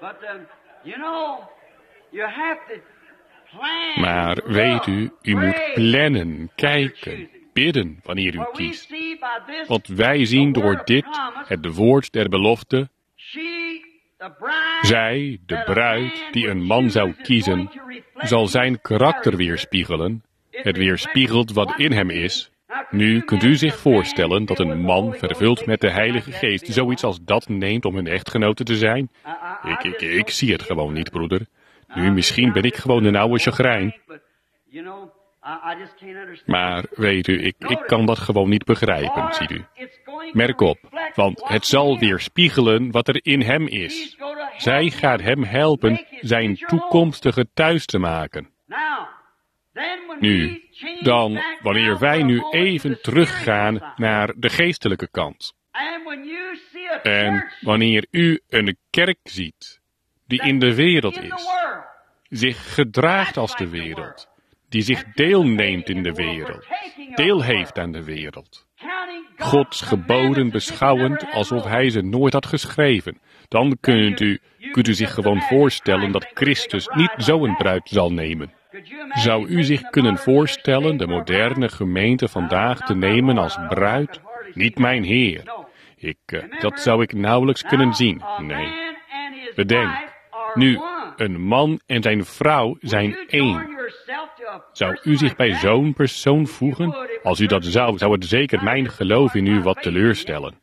Maar weet u, u moet plannen, kijken, bidden wanneer u kiest. Want wij zien door dit, het woord der belofte, zij, de bruid, die een man zou kiezen, zal zijn karakter weerspiegelen. Het weerspiegelt wat in hem is. Nu kunt u zich voorstellen dat een man vervuld met de Heilige Geest zoiets als dat neemt om een echtgenote te zijn? Ik, ik, ik zie het gewoon niet, broeder. Nu, misschien ben ik gewoon een oude chagrijn. Maar weet u, ik, ik kan dat gewoon niet begrijpen, ziet u. Merk op, want het zal weerspiegelen wat er in hem is. Zij gaat hem helpen zijn toekomstige thuis te maken. Nu, dan, wanneer wij nu even teruggaan naar de geestelijke kant. En wanneer u een kerk ziet, die in de wereld is, zich gedraagt als de wereld, die zich deelneemt in de wereld, deel heeft aan de wereld, Gods geboden beschouwend alsof hij ze nooit had geschreven, dan kunt u, kunt u zich gewoon voorstellen dat Christus niet zo'n bruid zal nemen. Zou u zich kunnen voorstellen de moderne gemeente vandaag te nemen als bruid? Niet mijn Heer. Ik, uh, dat zou ik nauwelijks kunnen zien. Nee. Bedenk, nu, een man en zijn vrouw zijn één. Zou u zich bij zo'n persoon voegen? Als u dat zou, zou het zeker mijn geloof in u wat teleurstellen.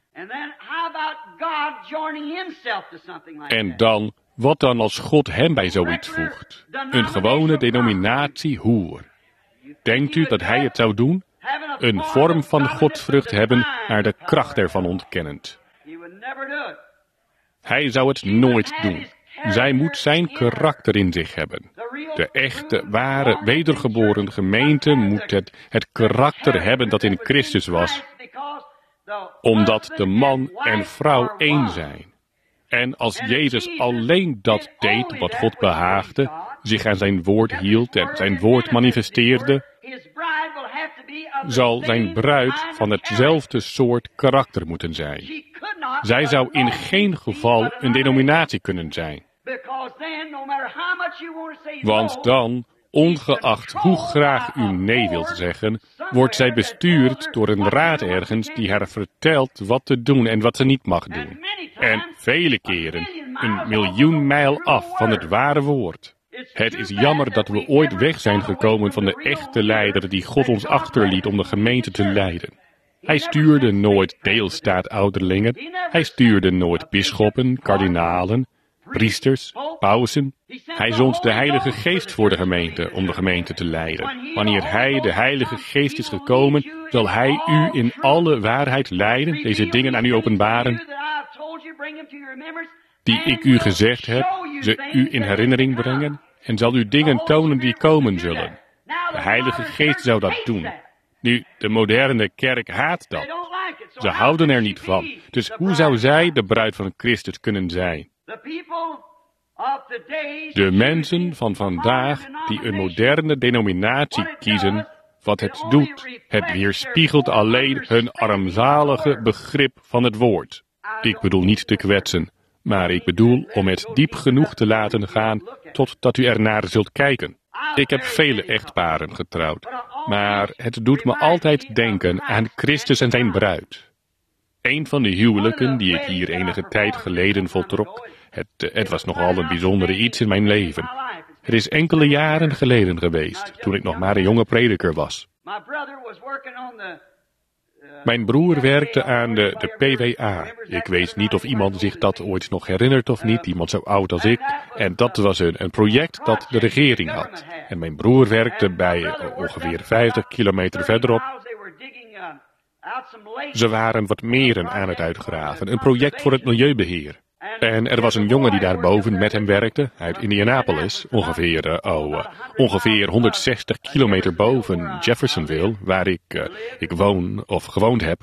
En dan, wat dan als God hem bij zoiets voegt? Een gewone denominatie hoer. Denkt u dat hij het zou doen? Een vorm van godsvrucht hebben, maar de kracht ervan ontkennend. Hij zou het nooit doen. Zij moet zijn karakter in zich hebben. De echte, ware, wedergeboren gemeente moet het, het karakter hebben dat in Christus was. Omdat de man en vrouw één zijn. En als Jezus alleen dat deed wat God behaagde, zich aan zijn woord hield en zijn woord manifesteerde, zal zijn bruid van hetzelfde soort karakter moeten zijn. Zij zou in geen geval een denominatie kunnen zijn. Want dan, ongeacht hoe graag u nee wilt zeggen, wordt zij bestuurd door een raad ergens die haar vertelt wat te doen en wat ze niet mag doen. En vele keren een miljoen mijl af van het ware woord. Het is jammer dat we ooit weg zijn gekomen van de echte leider die God ons achterliet om de gemeente te leiden. Hij stuurde nooit deelstaatouderlingen, hij stuurde nooit bisschoppen, kardinalen, priesters, pausen. Hij zond de Heilige Geest voor de gemeente om de gemeente te leiden. Wanneer hij, de Heilige Geest, is gekomen, zal hij u in alle waarheid leiden, deze dingen aan u openbaren, die ik u gezegd heb, ze u in herinnering brengen, en zal u dingen tonen die komen zullen. De Heilige Geest zou dat doen. Nu, de moderne kerk haat dat. Ze houden er niet van. Dus hoe zou zij de bruid van Christus kunnen zijn? De mensen van vandaag die een moderne denominatie kiezen, wat het doet, het weerspiegelt alleen hun armzalige begrip van het woord. Ik bedoel niet te kwetsen, maar ik bedoel om het diep genoeg te laten gaan, totdat u ernaar zult kijken. Ik heb vele echtparen getrouwd, maar het doet me altijd denken aan Christus en zijn bruid. Een van de huwelijken die ik hier enige tijd geleden voltrok, het, het was nogal een bijzondere iets in mijn leven. Het is enkele jaren geleden geweest, toen ik nog maar een jonge prediker was. Mijn broer werkte aan de, de P W A. Ik weet niet of iemand zich dat ooit nog herinnert of niet, iemand zo oud als ik. En dat was een, een project dat de regering had. En mijn broer werkte bij uh, ongeveer vijftig kilometer verderop. Ze waren wat meren aan het uitgraven, een project voor het milieubeheer. En er was een jongen die daarboven met hem werkte, uit Indianapolis, ongeveer, uh, oh, uh, ongeveer honderdzestig kilometer boven Jeffersonville, waar ik, uh, ik woon of gewoond heb.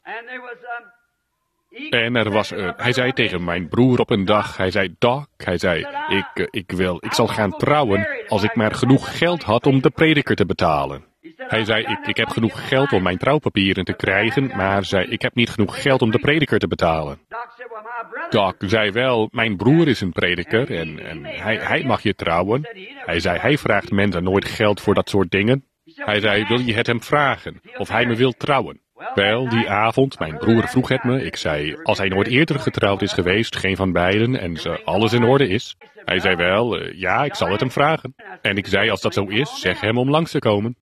En er was, uh, hij zei tegen mijn broer op een dag, hij zei, Doc, hij zei, ik, uh, ik wil, ik zal gaan trouwen, als ik maar genoeg geld had om de prediker te betalen. Hij zei, ik, ik heb genoeg geld om mijn trouwpapieren te krijgen, maar zei, ik heb niet genoeg geld om de prediker te betalen. Doc zei wel, mijn broer is een prediker en, en hij, hij mag je trouwen. Hij zei, hij vraagt mensen nooit geld voor dat soort dingen. Hij zei, wil je het hem vragen of hij me wil trouwen? Wel, die avond, mijn broer vroeg het me. Ik zei, als hij nooit eerder getrouwd is geweest, geen van beiden, en ze alles in orde is. Hij zei wel, uh, ja, ik zal het hem vragen. En ik zei, als dat zo is, zeg hem om langs te komen.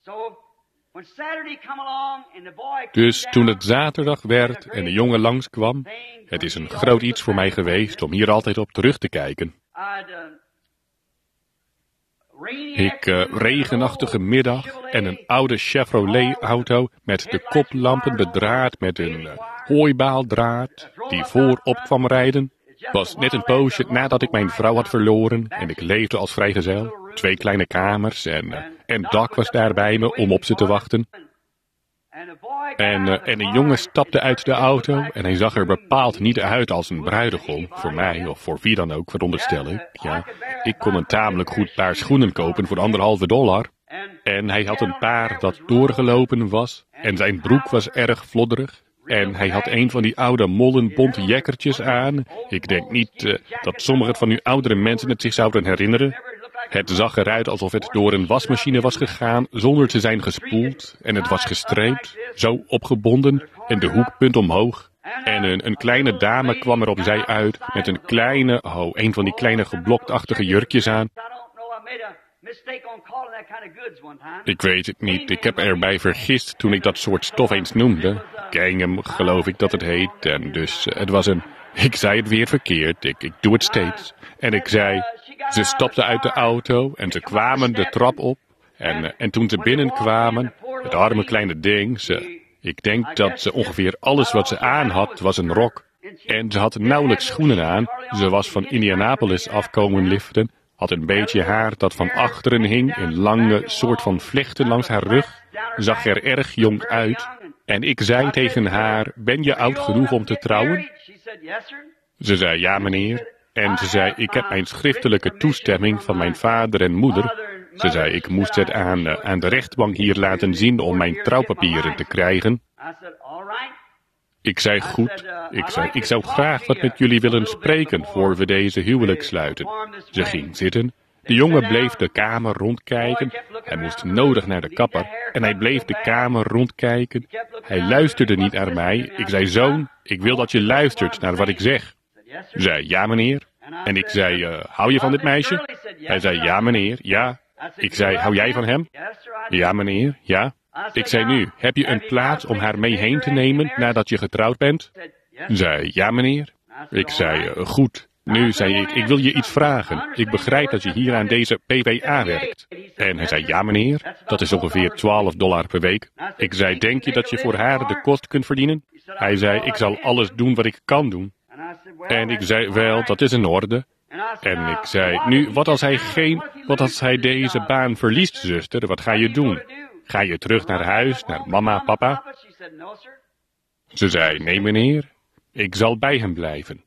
Dus toen het zaterdag werd en de jongen langskwam, het is een groot iets voor mij geweest om hier altijd op terug te kijken. Ik, uh, regenachtige middag en een oude Chevrolet-auto met de koplampen bedraad met een uh, hooibaaldraad die voorop kwam rijden. Was net een poosje nadat ik mijn vrouw had verloren en ik leefde als vrijgezel. Twee kleine kamers en, uh, en Doc was daar bij me om op ze te wachten. En, uh, en een jongen stapte uit de auto en hij zag er bepaald niet uit als een bruidegom. Voor mij of voor wie dan ook, veronderstel ik. Ja, ik kon een tamelijk goed paar schoenen kopen voor anderhalve dollar. En hij had een paar dat doorgelopen was en zijn broek was erg flodderig. En hij had een van die oude mollenbonte jekkertjes aan. Ik denk niet uh, dat sommige van uw oudere mensen het zich zouden herinneren. Het zag eruit alsof het door een wasmachine was gegaan zonder te zijn gespoeld. En het was gestreept, zo opgebonden en de hoekpunt omhoog. En een, een kleine dame kwam er opzij uit met een kleine, oh, een van die kleine gebloktachtige jurkjes aan. Ik weet het niet, ik heb erbij vergist toen ik dat soort stof eens noemde. Gingham, geloof ik dat het heet. En dus, het was een, ik zei het weer verkeerd, ik, ik doe het steeds. En ik zei, ze stapten uit de auto en ze kwamen de trap op. En, en toen ze binnenkwamen, het arme kleine ding, ze, ik denk dat ze ongeveer alles wat ze aan had, was een rok. En ze had nauwelijks schoenen aan, ze was van Indianapolis afkomen liften. Had een beetje haar dat van achteren hing in lange soort van vlechten langs haar rug. Zag er erg jong uit. En ik zei tegen haar, ben je oud genoeg om te trouwen? Ze zei, ja meneer. En ze zei, ik heb mijn schriftelijke toestemming van mijn vader en moeder. Ze zei, ik moest het aan, uh, aan de rechtbank hier laten zien om mijn trouwpapieren te krijgen. Ik zei, goed. Ik zei, ik zou graag wat met jullie willen spreken voor we deze huwelijk sluiten. Ze ging zitten. De jongen bleef de kamer rondkijken. Hij moest nodig naar de kapper. En hij bleef de kamer rondkijken. Hij luisterde niet naar mij. Ik zei, zoon, ik wil dat je luistert naar wat ik zeg. Ze zei, ja meneer. En ik zei, uh, hou je van dit meisje? Hij zei, ja meneer, ja. Ik zei, hou jij van hem? Ja meneer, ja. Ik zei nu, heb je een plaats om haar mee heen te nemen nadat je getrouwd bent? Zei, ja meneer. Ik zei, uh, goed. Nu zei ik, ik wil je iets vragen. Ik begrijp dat je hier aan deze P W A werkt. En hij zei, ja meneer, dat is ongeveer twaalf dollar per week. Ik zei, denk je dat je voor haar de kost kunt verdienen? Hij zei, ik zal alles doen wat ik kan doen. En ik zei, wel, dat is in orde. En ik zei, nu, wat als hij geen, wat als hij deze baan verliest, zuster, wat ga je doen? Ga je terug naar huis, naar mama, papa? Ze zei, nee meneer, ik zal bij hem blijven.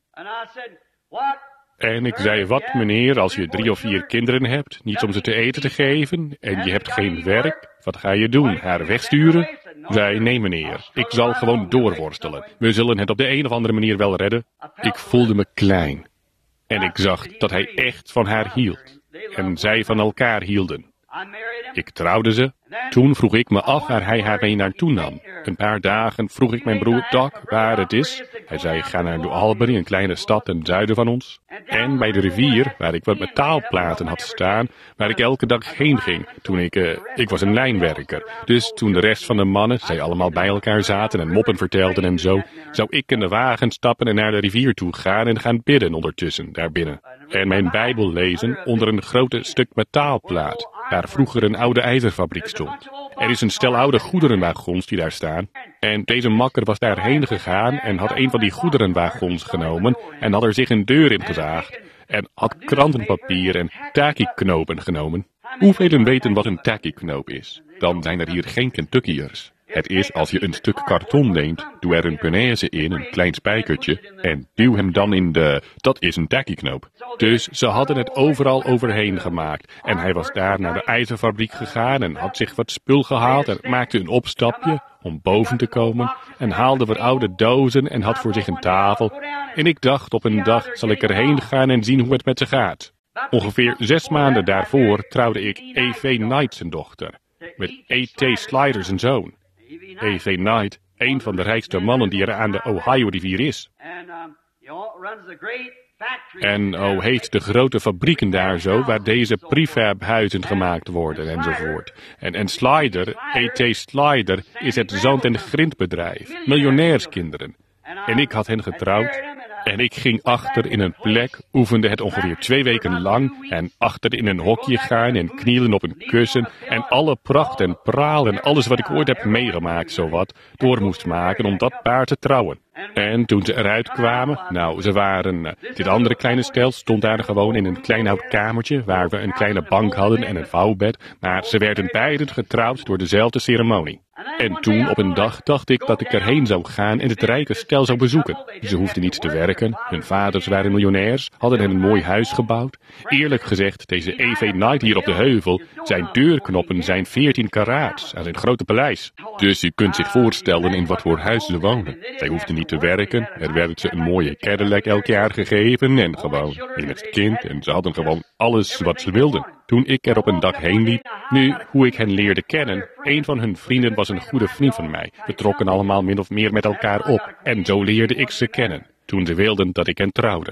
En ik zei, wat meneer, als je drie of vier kinderen hebt, niets om ze te eten te geven, en je hebt geen werk, wat ga je doen, haar wegsturen? Zei, nee meneer, ik zal gewoon doorworstelen. We zullen het op de een of andere manier wel redden. Ik voelde me klein. En ik zag dat hij echt van haar hield. En zij van elkaar hielden. Ik trouwde ze. Toen vroeg ik me af waar hij haar mee naartoe nam. Een paar dagen vroeg ik mijn broer Doc waar het is. Hij zei, ga naar New Albany, een kleine stad ten zuiden van ons. En bij de rivier, waar ik wat metaalplaten had staan, waar ik elke dag heen ging. Toen ik, uh, ik was een lijnwerker. Dus toen de rest van de mannen, zij allemaal bij elkaar zaten en moppen vertelden en zo, zou ik in de wagen stappen en naar de rivier toe gaan en gaan bidden ondertussen, daarbinnen. En mijn Bijbel lezen onder een grote stuk metaalplaat, waar vroeger een oude ijzerfabriek stond. Er is een stel oude goederenwagons die daar staan. En deze makker was daarheen gegaan en had een van die goederenwagons genomen en had er zich een deur in gezaagd. En had krantenpapier en tacky-knopen genomen. Hoeveel weten wat een tacky-knoop is? Dan zijn er hier geen Kentuckiërs. Het is als je een stuk karton neemt, doe er een punaise in, een klein spijkertje, en duw hem dan in de... Dat is een tackyknoop. Dus ze hadden het overal overheen gemaakt. En hij was daar naar de ijzerfabriek gegaan en had zich wat spul gehaald en maakte een opstapje om boven te komen en haalde wat oude dozen en had voor zich een tafel. En ik dacht, op een dag zal ik erheen gaan en zien hoe het met ze gaat. Ongeveer zes maanden daarvoor trouwde ik E V Knight zijn dochter, met E T Slider zijn zoon. E V Knight, een van de rijkste mannen die er aan de Ohio-rivier is. En oh, heeft de grote fabrieken daar zo, waar deze prefabhuizen gemaakt worden enzovoort. En, en Slider, E T Slider, is het zand- en grindbedrijf, miljonairskinderen. En ik had hen getrouwd. En ik ging achter in een plek, oefende het ongeveer twee weken lang, en achter in een hokje gaan en knielen op een kussen, en alle pracht en praal en alles wat ik ooit heb meegemaakt, zowat, door moest maken om dat paar te trouwen. En toen ze eruit kwamen, nou, ze waren, uh, dit andere kleine stel stond daar gewoon in een klein oud kamertje, waar we een kleine bank hadden en een vouwbed, maar ze werden beiden getrouwd door dezelfde ceremonie. En toen op een dag dacht ik dat ik erheen zou gaan en het rijke stel zou bezoeken. Ze hoefden niet te werken, hun vaders waren miljonairs, hadden hen een mooi huis gebouwd. Eerlijk gezegd, deze E V Knight hier op de heuvel, zijn deurknoppen zijn veertien karaats aan zijn grote paleis. Dus u kunt zich voorstellen in wat voor huis ze woonden. Zij hoefden niet te werken, er werd ze een mooie Cadillac elk jaar gegeven en gewoon in het kind en ze hadden gewoon alles wat ze wilden. Toen ik er op een dag heen liep, nu, hoe ik hen leerde kennen, een van hun vrienden was een goede vriend van mij. We trokken allemaal min of meer met elkaar op. En zo leerde ik ze kennen, toen ze wilden dat ik hen trouwde.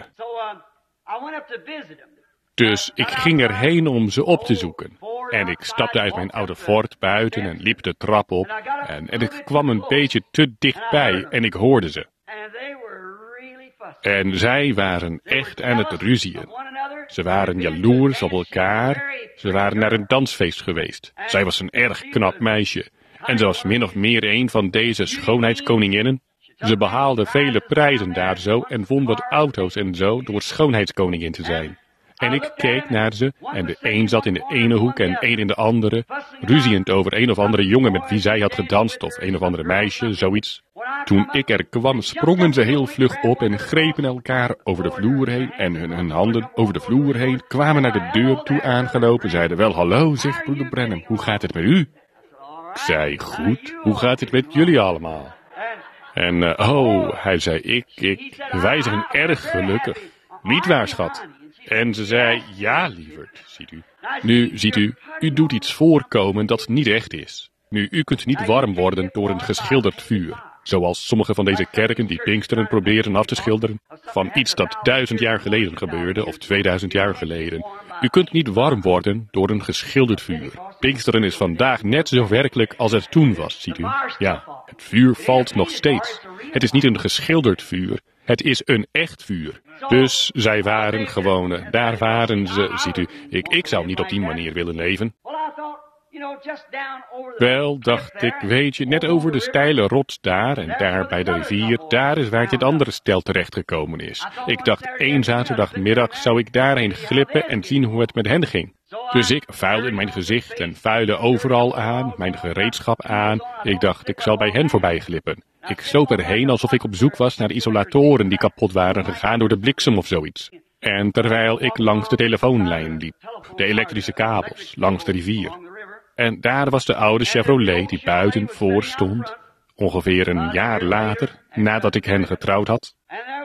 Dus ik ging erheen om ze op te zoeken. En ik stapte uit mijn oude Ford buiten en liep de trap op. En, en ik kwam een beetje te dichtbij en ik hoorde ze. En zij waren echt aan het ruzien. Ze waren jaloers op elkaar. Ze waren naar een dansfeest geweest. Zij was een erg knap meisje. En ze was min of meer een van deze schoonheidskoninginnen. Ze behaalde vele prijzen daar zo en won wat auto's en zo door schoonheidskoningin te zijn. En ik keek naar ze en de een zat in de ene hoek en één in de andere, ruziend over een of andere jongen met wie zij had gedanst of een of andere meisje, zoiets. Toen ik er kwam, sprongen ze heel vlug op en grepen elkaar over de vloer heen en hun, hun handen over de vloer heen, kwamen naar de deur toe aangelopen, zeiden wel, hallo, zeg broeder Branham, hoe gaat het met u? Ik zei, goed, hoe gaat het met jullie allemaal? En, uh, oh, hij zei, ik, ik, wij zijn erg gelukkig. Niet waar, schat? En ze zei, ja, lieverd, ziet u. Nu, ziet u, u doet iets voorkomen dat niet echt is. Nu, u kunt niet warm worden door een geschilderd vuur. Zoals sommige van deze kerken die Pinksteren proberen af te schilderen. Van iets dat duizend jaar geleden gebeurde, of tweeduizend jaar geleden. U kunt niet warm worden door een geschilderd vuur. Pinksteren is vandaag net zo werkelijk als het toen was, ziet u. Ja, het vuur valt nog steeds. Het is niet een geschilderd vuur. Het is een echt vuur. Dus zij waren gewone, daar waren ze, ziet u. Ik, ik zou niet op die manier willen leven. Wel, dacht ik, weet je, net over de steile rots daar en daar bij de rivier, daar is waar dit andere stel terechtgekomen is. Ik dacht, één zaterdagmiddag zou ik daarheen glippen en zien hoe het met hen ging. Dus ik vuilde in mijn gezicht en vuilde overal aan, mijn gereedschap aan. Ik dacht, ik zal bij hen voorbij glippen. Ik sloop erheen alsof ik op zoek was naar isolatoren die kapot waren gegaan door de bliksem of zoiets. En terwijl ik langs de telefoonlijn liep, de elektrische kabels, langs de rivier. En daar was de oude Chevrolet die buiten voor stond, ongeveer een jaar later, nadat ik hen getrouwd had.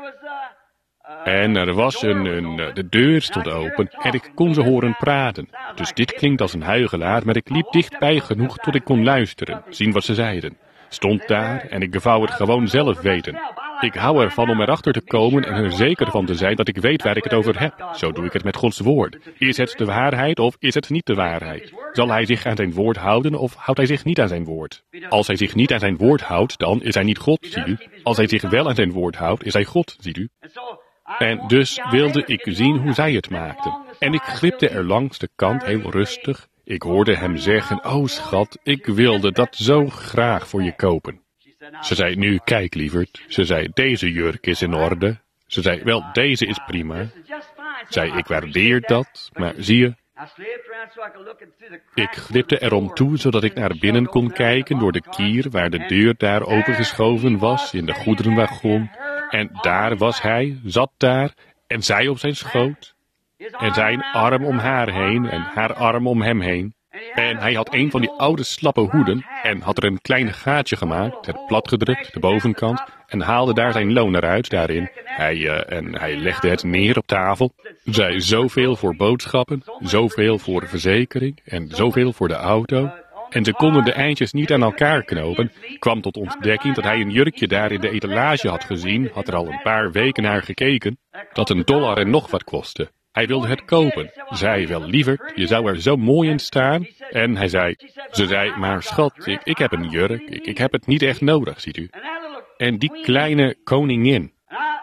En er was een, een, de deur stond open en ik kon ze horen praten. Dus dit klinkt als een huichelaar, maar ik liep dichtbij genoeg tot ik kon luisteren, zien wat ze zeiden. Stond daar en ik wou het gewoon zelf weten. Ik hou ervan om erachter te komen en er zeker van te zijn dat ik weet waar ik het over heb. Zo doe ik het met Gods woord. Is het de waarheid of is het niet de waarheid? Zal hij zich aan zijn woord houden of houdt hij zich niet aan zijn woord? Als hij zich niet aan zijn woord houdt, dan is hij niet God, ziet u. Als hij zich wel aan zijn woord houdt, is hij God, ziet u. En dus wilde ik zien hoe zij het maakten. En ik glipte er langs de kant heel rustig. Ik hoorde hem zeggen, oh schat, ik wilde dat zo graag voor je kopen. Ze zei, nu kijk lieverd. Ze zei, deze jurk is in orde. Ze zei, wel, deze is prima. Zei, ik waardeer dat, maar zie je, Ik glipte erom toe, zodat ik naar binnen kon kijken door de kier waar de deur daar opengeschoven was in de goederenwagon. En daar was hij, zat daar, en zij op zijn schoot. En zijn arm om haar heen en haar arm om hem heen. En hij had een van die oude slappe hoeden en had er een klein gaatje gemaakt, het platgedrukt, de bovenkant, en haalde daar zijn loon eruit daarin. Hij, uh, en hij legde het neer op tafel. Zei zoveel voor boodschappen, zoveel voor verzekering en zoveel voor de auto. En ze konden de eindjes niet aan elkaar knopen. Kwam tot ontdekking dat hij een jurkje daar in de etalage had gezien, had er al een paar weken naar gekeken, dat een dollar en nog wat kostte. Hij wilde het kopen. Zei wel lieverd, je zou er zo mooi in staan. En hij zei, ze zei, maar schat, ik, ik heb een jurk, ik, ik heb het niet echt nodig, ziet u. En die kleine koningin.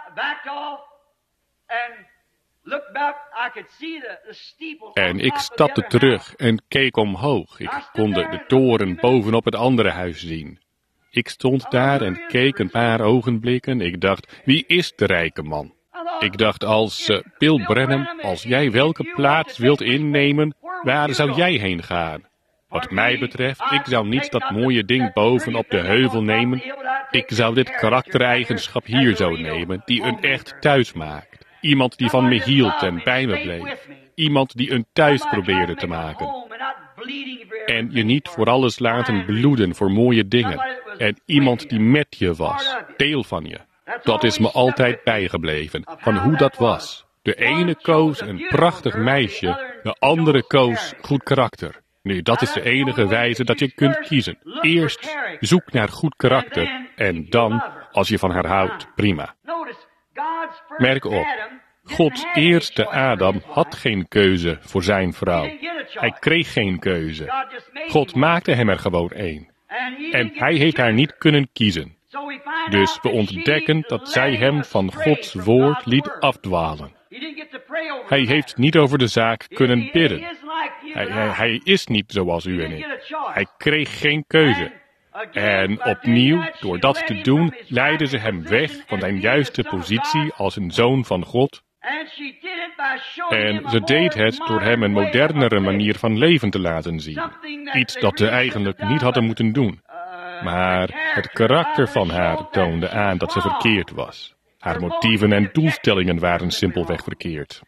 En ik stapte terug en keek omhoog. Ik kon de, de toren bovenop het andere huis zien. Ik stond daar en keek een paar ogenblikken. Ik dacht, wie is de rijke man? Ik dacht, als uh, Bill Branham, als jij welke plaats wilt innemen, waar zou jij heen gaan? Wat mij betreft, ik zou niet dat mooie ding boven op de heuvel nemen. Ik zou dit karaktereigenschap hier zo nemen, die een echt thuis maakt. Iemand die van me hield en bij me bleef. Iemand die een thuis probeerde te maken. En je niet voor alles laten bloeden voor mooie dingen. En iemand die met je was, deel van je. Dat is me altijd bijgebleven, van hoe dat was. De ene koos een prachtig meisje, de andere koos goed karakter. Nu, dat is de enige wijze dat je kunt kiezen. Eerst zoek naar goed karakter en dan, als je van haar houdt, prima. Merk op, Gods eerste Adam had geen keuze voor zijn vrouw. Hij kreeg geen keuze. God maakte hem er gewoon één. En hij heeft haar niet kunnen kiezen. Dus we ontdekken dat zij hem van Gods woord liet afdwalen. Hij heeft niet over de zaak kunnen bidden. Hij, hij, hij is niet zoals u en ik. Hij kreeg geen keuze. En opnieuw, door dat te doen, leidden ze hem weg van zijn juiste positie als een zoon van God. En ze deed het door hem een modernere manier van leven te laten zien. Iets dat ze eigenlijk niet hadden moeten doen. Maar het karakter van haar toonde aan dat ze verkeerd was. Haar motieven en doelstellingen waren simpelweg verkeerd.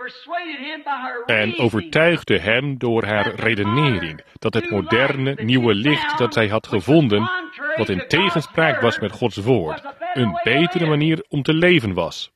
En overtuigde hem door haar redenering dat het moderne, nieuwe licht dat zij had gevonden, wat in tegenspraak was met Gods woord, een betere manier om te leven was.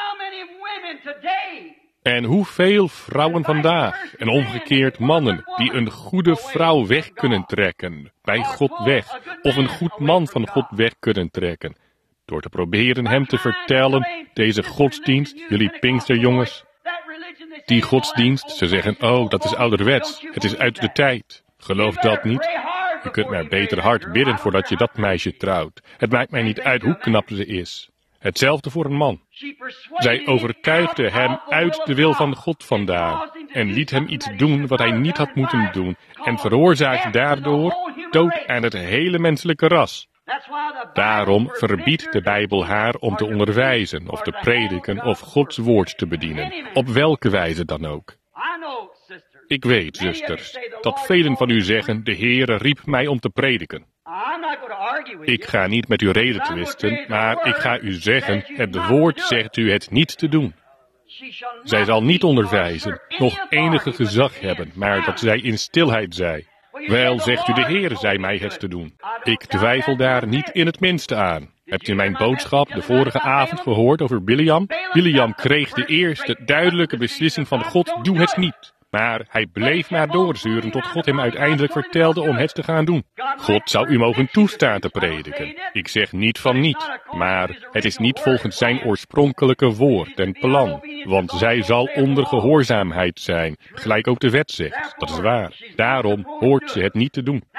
En hoeveel vrouwen vandaag, en omgekeerd mannen, die een goede vrouw weg kunnen trekken, bij God weg, of een goed man van God weg kunnen trekken, door te proberen hem te vertellen, deze godsdienst, jullie Pinksterjongens, die godsdienst, ze zeggen, oh, dat is ouderwets, het is uit de tijd. Geloof dat niet? Je kunt maar beter hard bidden voordat je dat meisje trouwt. Het maakt mij niet uit hoe knap ze is. Hetzelfde voor een man. Zij overtuigde hem uit de wil van God vandaan en liet hem iets doen wat hij niet had moeten doen en veroorzaakte daardoor dood aan het hele menselijke ras. Daarom verbiedt de Bijbel haar om te onderwijzen of te prediken of Gods woord te bedienen, op welke wijze dan ook. Ik weet, zusters, dat velen van u zeggen, de Heere riep mij om te prediken. Ik ga niet met u reden twisten, maar ik ga u zeggen, het woord zegt u het niet te doen. Zij zal niet onderwijzen, nog enige gezag hebben, maar dat zij in stilheid zij. Wel, zegt u, de Heer zei mij het te doen. Ik twijfel daar niet in het minste aan. Hebt u mijn boodschap de vorige avond gehoord over Biliam? Biliam kreeg de eerste duidelijke beslissing van God, doe het niet. Maar hij bleef maar doorzuren tot God hem uiteindelijk vertelde om het te gaan doen. God zou u mogen toestaan te prediken. Ik zeg niet van niet, maar het is niet volgens zijn oorspronkelijke woord en plan. Want zij zal onder gehoorzaamheid zijn, gelijk ook de wet zegt. Dat is waar. Daarom hoort ze het niet te doen.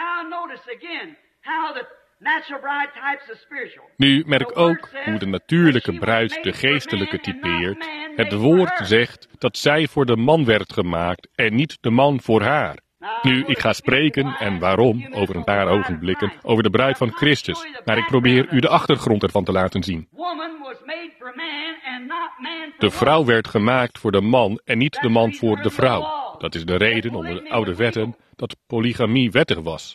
Nu merk ook hoe de natuurlijke bruid de geestelijke typeert. Het woord zegt dat zij voor de man werd gemaakt en niet de man voor haar. Nu, ik ga spreken, en waarom, over een paar ogenblikken, over de bruid van Christus. Maar ik probeer u de achtergrond ervan te laten zien. De vrouw werd gemaakt voor de man en niet de man voor de vrouw. Dat is de reden onder de oude wetten dat polygamie wettig was.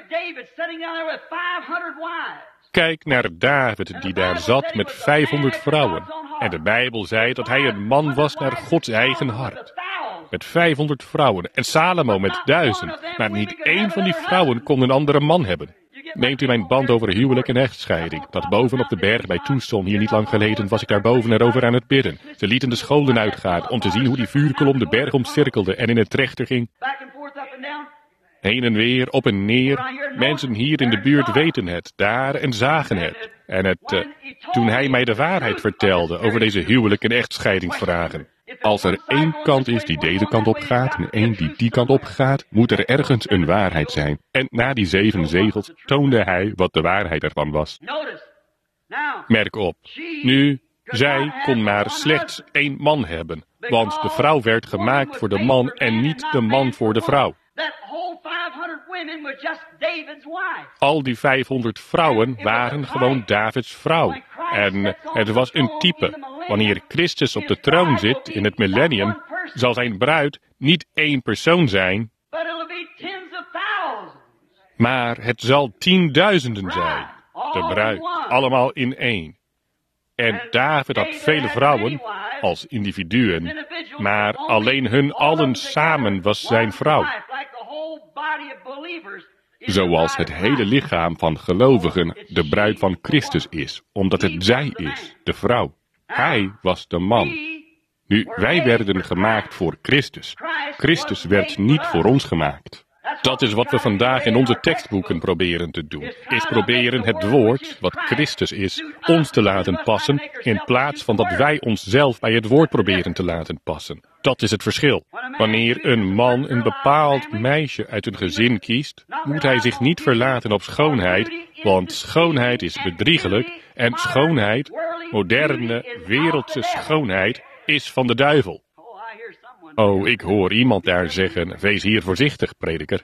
Kijk naar David die daar zat met vijfhonderd vrouwen. En de Bijbel zei dat hij een man was naar Gods eigen hart. Met vijfhonderd vrouwen en Salomo met duizend. Maar niet één van die vrouwen kon een andere man hebben. Neemt u mijn band over huwelijk en echtscheiding. Dat boven op de berg bij Tucson, hier niet lang geleden, was ik daar boven erover aan het bidden. Ze lieten de scholen uitgaan om te zien hoe die vuurkolom de berg omcirkelde en in het trechter ging. Heen en weer, op en neer. Mensen hier in de buurt weten het, daar en zagen het. En het, uh, toen hij mij de waarheid vertelde over deze huwelijk- en echtscheidingsvragen. Als er één kant is die deze kant op gaat en één die die kant op gaat, moet er ergens een waarheid zijn. En na die zeven zegels toonde hij wat de waarheid ervan was. Merk op, nu, zij kon maar slechts één man hebben, want de vrouw werd gemaakt voor de man en niet de man voor de vrouw. Al die vijfhonderd vrouwen waren gewoon Davids vrouw. En het was een type. Wanneer Christus op de troon zit in het millennium, zal zijn bruid niet één persoon zijn, maar het zal tienduizenden zijn. De bruid, allemaal in één. En David had vele vrouwen als individuen, maar alleen hun allen samen was zijn vrouw. Zoals het hele lichaam van gelovigen de bruid van Christus is, omdat het zij is, de vrouw. Hij was de man. Nu, wij werden gemaakt voor Christus. Christus werd niet voor ons gemaakt. Dat is wat we vandaag in onze tekstboeken proberen te doen. Is proberen het woord, wat Christus is, ons te laten passen, in plaats van dat wij onszelf bij het woord proberen te laten passen. Dat is het verschil. Wanneer een man een bepaald meisje uit een gezin kiest, moet hij zich niet verlaten op schoonheid, want schoonheid is bedriegelijk en schoonheid, moderne, wereldse schoonheid, is van de duivel. Oh, ik hoor iemand daar zeggen, wees hier voorzichtig, prediker.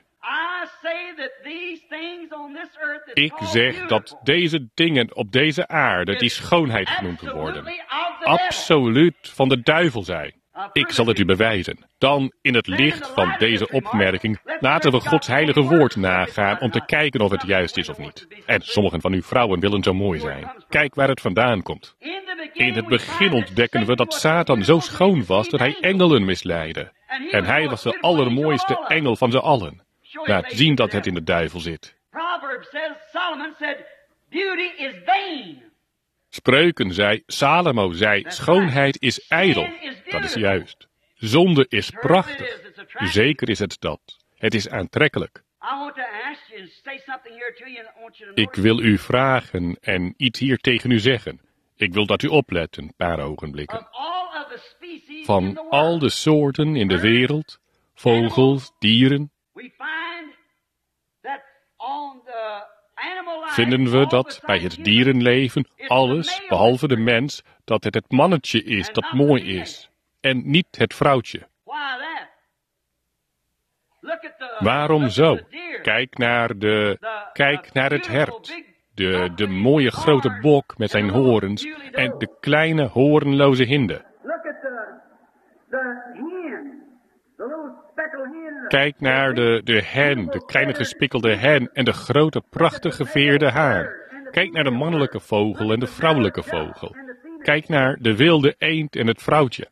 Ik zeg dat deze dingen op deze aarde, die schoonheid genoemd worden, absoluut van de duivel zijn. Ik zal het u bewijzen. Dan, in het licht van deze opmerking, laten we Gods heilige woord nagaan om te kijken of het juist is of niet. En sommigen van uw vrouwen willen zo mooi zijn. Kijk waar het vandaan komt. In het begin ontdekken we dat Satan zo schoon was dat hij engelen misleidde. En hij was de allermooiste engel van ze allen. Laat zien dat het in de duivel zit. Spreuken zei, Salomo zei, schoonheid is ijdel. Dat is juist. Zonde is prachtig. Zeker is het dat. Het is aantrekkelijk. Ik wil u vragen en iets hier tegen u zeggen. Ik wil dat u oplet een paar ogenblikken. Van al de soorten in de wereld, vogels, dieren, vinden we dat bij het dierenleven alles, behalve de mens, dat het het mannetje is dat mooi is, en niet het vrouwtje. Waarom zo? Kijk naar de, kijk naar het hert, de, de mooie grote bok met zijn horens en de kleine hoornloze hinde. Kijk naar de, de hen, de kleine gespikkelde hen en de grote prachtige geveerde haan. Kijk naar de mannelijke vogel en de vrouwelijke vogel. Kijk naar de wilde eend en het vrouwtje.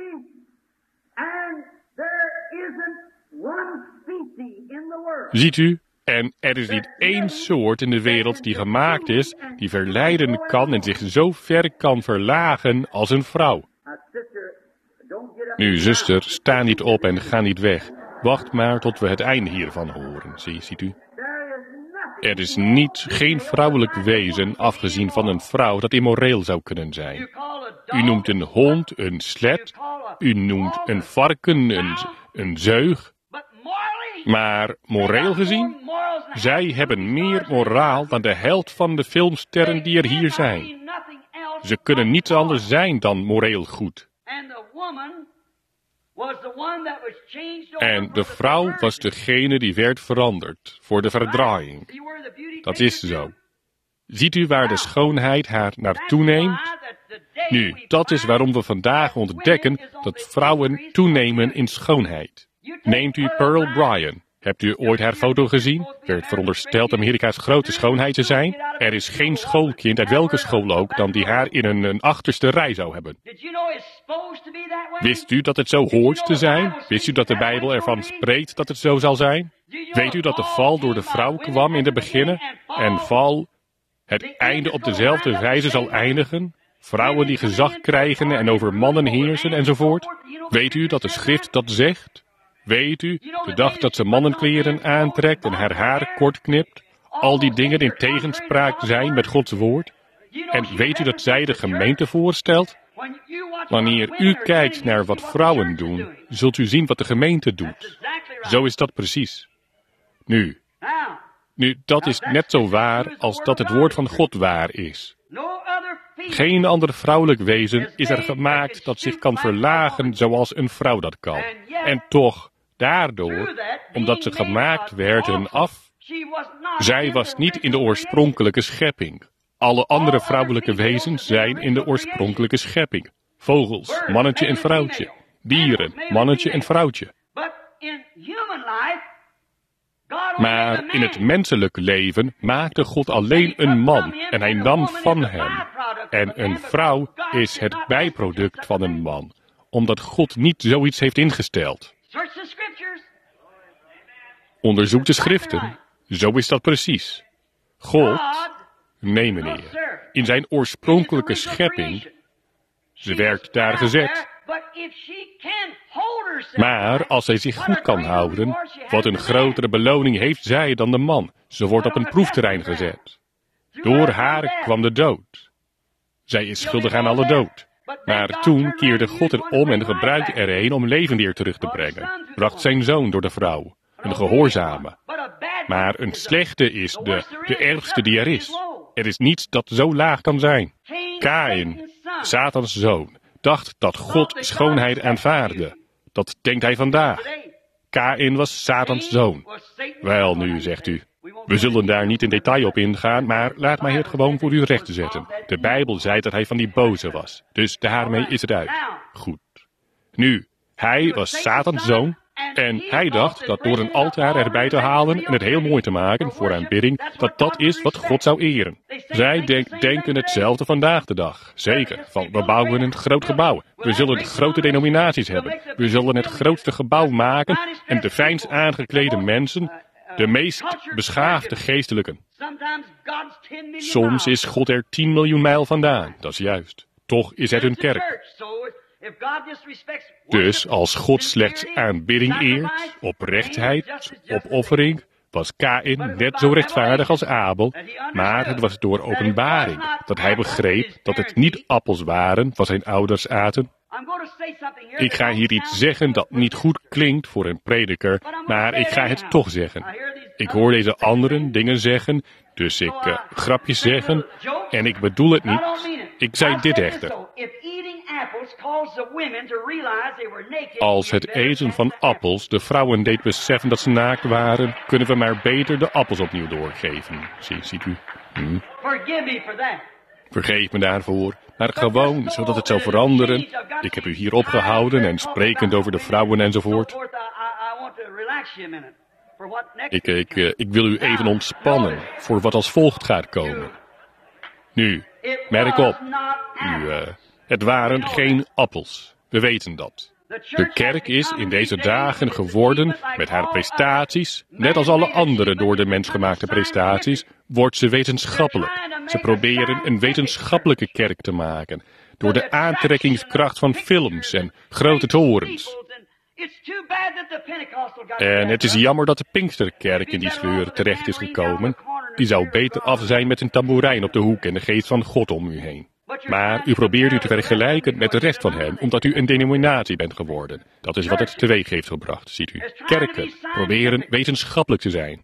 Ziet u? En er is niet één soort in de wereld die gemaakt is, die verleiden kan en zich zo ver kan verlagen als een vrouw. Nu, zuster, sta niet op en ga niet weg. Wacht maar tot we het einde hiervan horen, zie, ziet u? Er is niet, geen vrouwelijk wezen, afgezien van een vrouw, dat immoreel zou kunnen zijn. U noemt een hond een slet, u noemt een varken een, een zeug. Maar moreel gezien, zij hebben meer moraal dan de helft van de filmsterren die er hier zijn. Ze kunnen niets anders zijn dan moreel goed. En de vrouw was degene die werd veranderd voor de verdraaiing. Dat is zo. Ziet u waar de schoonheid haar naartoe neemt? Nu, dat is waarom we vandaag ontdekken dat vrouwen toenemen in schoonheid. Neemt u Pearl Bryan. Hebt u ooit haar foto gezien? Werd verondersteld Amerika's grote schoonheid te zijn. Er is geen schoolkind uit welke school ook dan die haar in een, een achterste rij zou hebben. Wist u dat het zo hoort te zijn? Wist u dat de Bijbel ervan spreekt dat het zo zal zijn? Weet u dat de val door de vrouw kwam in de beginnen en val het einde op dezelfde wijze zal eindigen? Vrouwen die gezag krijgen en over mannen heersen enzovoort. Weet u dat de schrift dat zegt? Weet u, de dag dat ze mannenkleren aantrekt en haar haar kort knipt, al die dingen in tegenspraak zijn met Gods woord? En weet u dat zij de gemeente voorstelt? Wanneer u kijkt naar wat vrouwen doen, zult u zien wat de gemeente doet. Zo is dat precies. Nu, nu, dat is net zo waar als dat het woord van God waar is. Geen ander vrouwelijk wezen is er gemaakt dat zich kan verlagen zoals een vrouw dat kan. En toch, daardoor, omdat ze gemaakt werden af, zij was niet in de oorspronkelijke schepping. Alle andere vrouwelijke wezens zijn in de oorspronkelijke schepping. Vogels, mannetje en vrouwtje. Dieren, mannetje en vrouwtje. Maar in het menselijke leven maakte God alleen een man en hij nam van hem. En een vrouw is het bijproduct van een man, omdat God niet zoiets heeft ingesteld. Onderzoek de schriften, zo is dat precies. God, nee meneer, in zijn oorspronkelijke schepping, ze werd daar gezet. Maar als zij zich goed kan houden, wat een grotere beloning heeft zij dan de man. Ze wordt op een proefterrein gezet. Door haar kwam de dood. Zij is schuldig aan alle dood. Maar toen keerde God het om en gebruikte er een om leven weer terug te brengen. Bracht zijn zoon door de vrouw, een gehoorzame. Maar een slechte is de, de ergste die er is. Er is niets dat zo laag kan zijn. Kaïn, Satans zoon, dacht dat God schoonheid aanvaarde. Dat denkt hij vandaag. Kaïn was Satans zoon. Wel nu, zegt u. We zullen daar niet in detail op ingaan, maar laat mij het gewoon voor u recht zetten. De Bijbel zei dat hij van die boze was. Dus daarmee is het uit. Goed. Nu, hij was Satans zoon. En hij dacht dat door een altaar erbij te halen en het heel mooi te maken voor aanbidding, dat dat is wat God zou eren. Zij denk, denken hetzelfde vandaag de dag. Zeker, van we bouwen een groot gebouw. We zullen grote denominaties hebben. We zullen het grootste gebouw maken en de fijnst aangeklede mensen, de meest beschaafde geestelijken. Soms is God er tien miljoen mijl vandaan, dat is juist. Toch is het hun kerk. Dus als God slechts aanbidding eert, oprechtheid, opoffering, was Kaïn net zo rechtvaardig als Abel, maar het was door openbaring dat hij begreep dat het niet appels waren wat zijn ouders aten. Ik ga hier iets zeggen dat niet goed klinkt voor een prediker, maar ik ga het toch zeggen. Ik hoor deze anderen dingen zeggen, dus ik uh, grapjes zeggen, en ik bedoel het niet. Ik zei dit echter. Als het eten van appels de vrouwen deed beseffen dat ze naakt waren, kunnen we maar beter de appels opnieuw doorgeven. Zie, ziet u? Hm. Vergeef me daarvoor, maar gewoon zodat het zou veranderen. Ik heb u hier opgehouden en sprekend over de vrouwen enzovoort. Ik, ik, ik wil u even ontspannen voor wat als volgt gaat komen. Nu, merk op, u, uh, het waren geen appels, we weten dat. De kerk is in deze dagen geworden met haar prestaties, net als alle andere door de mens gemaakte prestaties, wordt ze wetenschappelijk. Ze proberen een wetenschappelijke kerk te maken, door de aantrekkingskracht van films en grote torens. En het is jammer dat de Pinksterkerk in die sleur terecht is gekomen. Die zou beter af zijn met een tamboerijn op de hoek en de geest van God om u heen. Maar u probeert u te vergelijken met de rest van hen, omdat u een denominatie bent geworden. Dat is wat het teweeg heeft gebracht, ziet u. Kerken proberen wetenschappelijk te zijn.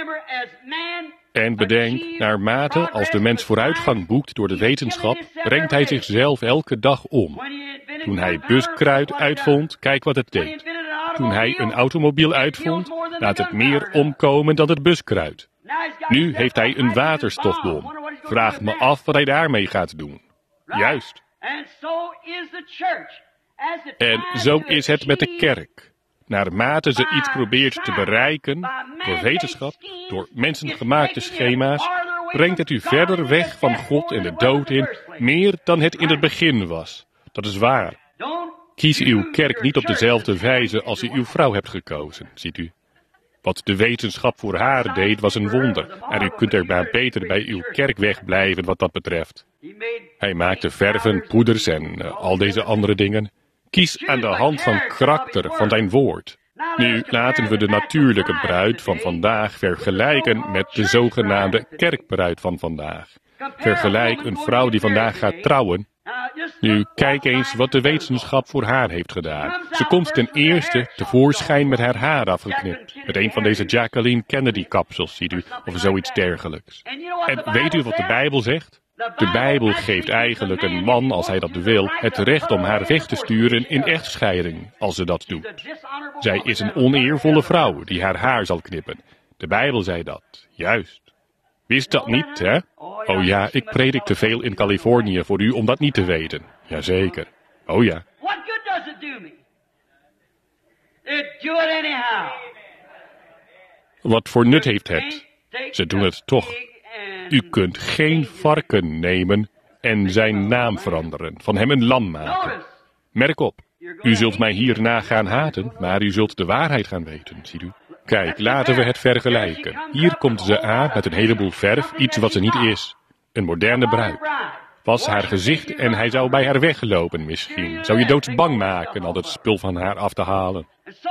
En bedenk, naarmate als de mens vooruitgang boekt door de wetenschap, brengt hij zichzelf elke dag om. Toen hij buskruid uitvond, kijk wat het deed. Toen hij een automobiel uitvond, laat het meer omkomen dan het buskruid. Nu heeft hij een waterstofbom. Vraag me af wat hij daarmee gaat doen. Juist. En zo is het met de kerk. naarmate ze iets probeert te bereiken, door wetenschap, door mensengemaakte schema's, brengt het u verder weg van God en de dood in, meer dan het in het begin was. Dat is waar. Kies uw kerk niet op dezelfde wijze als u uw vrouw hebt gekozen, ziet u. Wat de wetenschap voor haar deed, was een wonder. En u kunt er maar beter bij uw kerk wegblijven wat dat betreft. Hij maakte verven, poeders en uh, al deze andere dingen. Kies aan de hand van karakter van zijn woord. Nu laten we de natuurlijke bruid van vandaag vergelijken met de zogenaamde kerkbruid van vandaag. Vergelijk een vrouw die vandaag gaat trouwen. Nu, kijk eens wat de wetenschap voor haar heeft gedaan. Ze komt ten eerste tevoorschijn met haar haar afgeknipt. Met een van deze Jacqueline Kennedy kapsels, ziet u, of zoiets dergelijks. En weet u wat de Bijbel zegt? De Bijbel geeft eigenlijk een man, als hij dat wil, het recht om haar weg te sturen in echtscheiding, als ze dat doet. Zij is een oneervolle vrouw die haar haar zal knippen. De Bijbel zei dat, juist. Wist dat niet, hè? Oh ja, ik predik te veel in Californië voor u om dat niet te weten. Jazeker. Oh ja. What good does it do me? It do it anyhow. Wat voor nut heeft het? Ze doen het toch. U kunt geen varken nemen en zijn naam veranderen, van hem een lam maken. Merk op, u zult mij hierna gaan haten, maar u zult de waarheid gaan weten, ziet u. Kijk, laten we het vergelijken. Hier komt ze aan met een heleboel verf, iets wat ze niet is. Een moderne bruid. Was haar gezicht en hij zou bij haar weglopen misschien. Zou je doodsbang maken al dat spul van haar af te halen.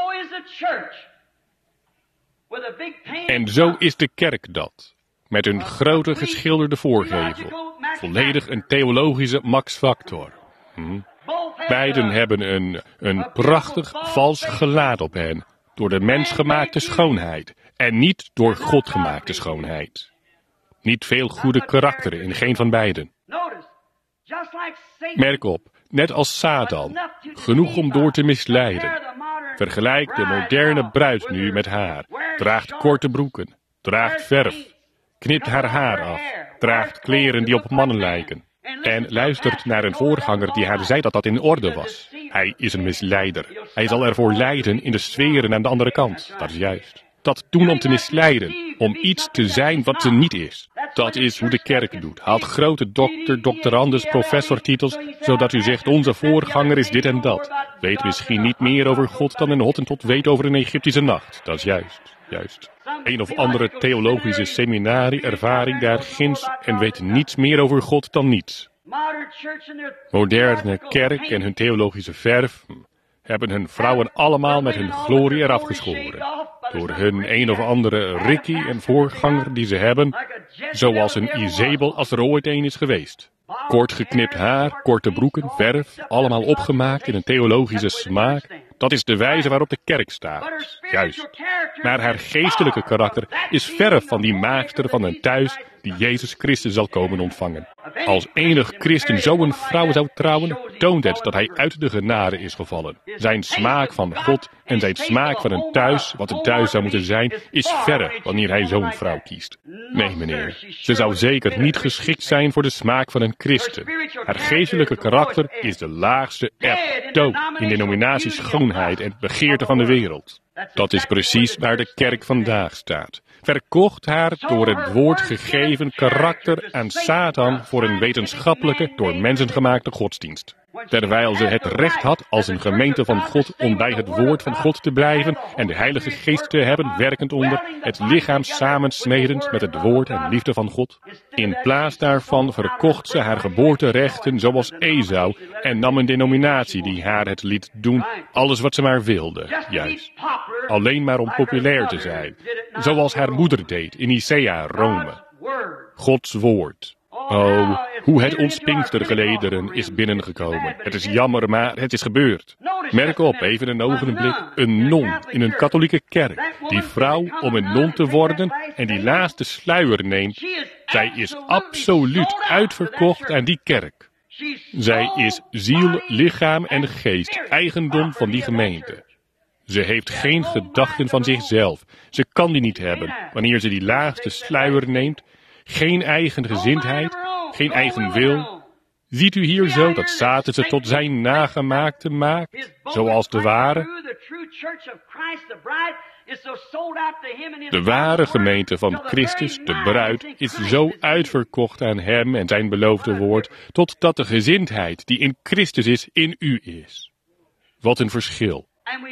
En zo is de kerk dat. Met een grote geschilderde voorgevel. Volledig een theologische Max Factor. Hm? Beiden hebben een, een prachtig vals gelaat op hen. Door de mensgemaakte schoonheid. En niet door God gemaakte schoonheid. Niet veel goede karakteren in geen van beiden. Merk op, net als Satan. Genoeg om door te misleiden. Vergelijk de moderne bruid nu met haar. Draagt korte broeken. Draagt verf. Knipt haar haar af. Draagt kleren die op mannen lijken. En luistert naar een voorganger die haar zei dat dat in orde was. Hij is een misleider. Hij zal ervoor lijden in de sferen aan de andere kant. Dat is juist. Dat doen om te misleiden. Om iets te zijn wat ze niet is. Dat is hoe de kerk doet. Haalt grote dokter, doctorandus, professortitels, zodat u zegt onze voorganger is dit en dat. Weet misschien niet meer over God dan een Hottentot weet over een Egyptische nacht. Dat is juist. Juist. Een of andere theologische seminarie-ervaring daar ginds en weet niets meer over God dan niets. Moderne kerk en hun theologische verf hebben hun vrouwen allemaal met hun glorie eraf geschoren. Door hun een of andere Ricky en voorganger die ze hebben, zoals een Izebel als er ooit een is geweest. Kort geknipt haar, korte broeken, verf, allemaal opgemaakt in een theologische smaak. Dat is de wijze waarop de kerk staat. Juist. Maar haar geestelijke karakter is verre van die maagster van een thuis die Jezus Christus zal komen ontvangen. Als enig christen zo'n vrouw zou trouwen, toont het dat hij uit de genade is gevallen. Zijn smaak van God en zijn smaak van een thuis, wat een thuis zou moeten zijn, is verre wanneer hij zo'n vrouw kiest. Nee, meneer, ze zou zeker niet geschikt zijn voor de smaak van een christen. Haar geestelijke karakter is de laagste eb, dood in denominaties schoonheid en begeerte van de wereld. Dat is precies waar de kerk vandaag staat. Verkocht haar door het woord gegeven karakter aan Satan voor een wetenschappelijke, door mensen gemaakte godsdienst. Terwijl ze het recht had als een gemeente van God om bij het woord van God te blijven en de Heilige Geest te hebben werkend onder, het lichaam samensmedend met het woord en liefde van God. In plaats daarvan verkocht ze haar geboorterechten zoals Esau en nam een denominatie die haar het liet doen, alles wat ze maar wilde, juist. Alleen maar om populair te zijn, zoals haar moeder deed in Nicea, Rome. Gods woord. Oh, hoe het ons Pinkstergelederen is binnengekomen. Het is jammer, maar het is gebeurd. Merk op, even een ogenblik, een non in een katholieke kerk. Die vrouw om een non te worden en die laatste sluier neemt, zij is absoluut uitverkocht aan die kerk. Zij is ziel, lichaam en geest, eigendom van die gemeente. Ze heeft geen gedachten van zichzelf. Ze kan die niet hebben, wanneer ze die laagste sluier neemt. Geen eigen gezindheid, geen eigen wil. Ziet u hier zo dat Satan ze tot zijn nagemaakte maakt, zoals de ware? De ware gemeente van Christus, de bruid, is zo uitverkocht aan hem en zijn beloofde woord, totdat de gezindheid die in Christus is, in u is. Wat een verschil.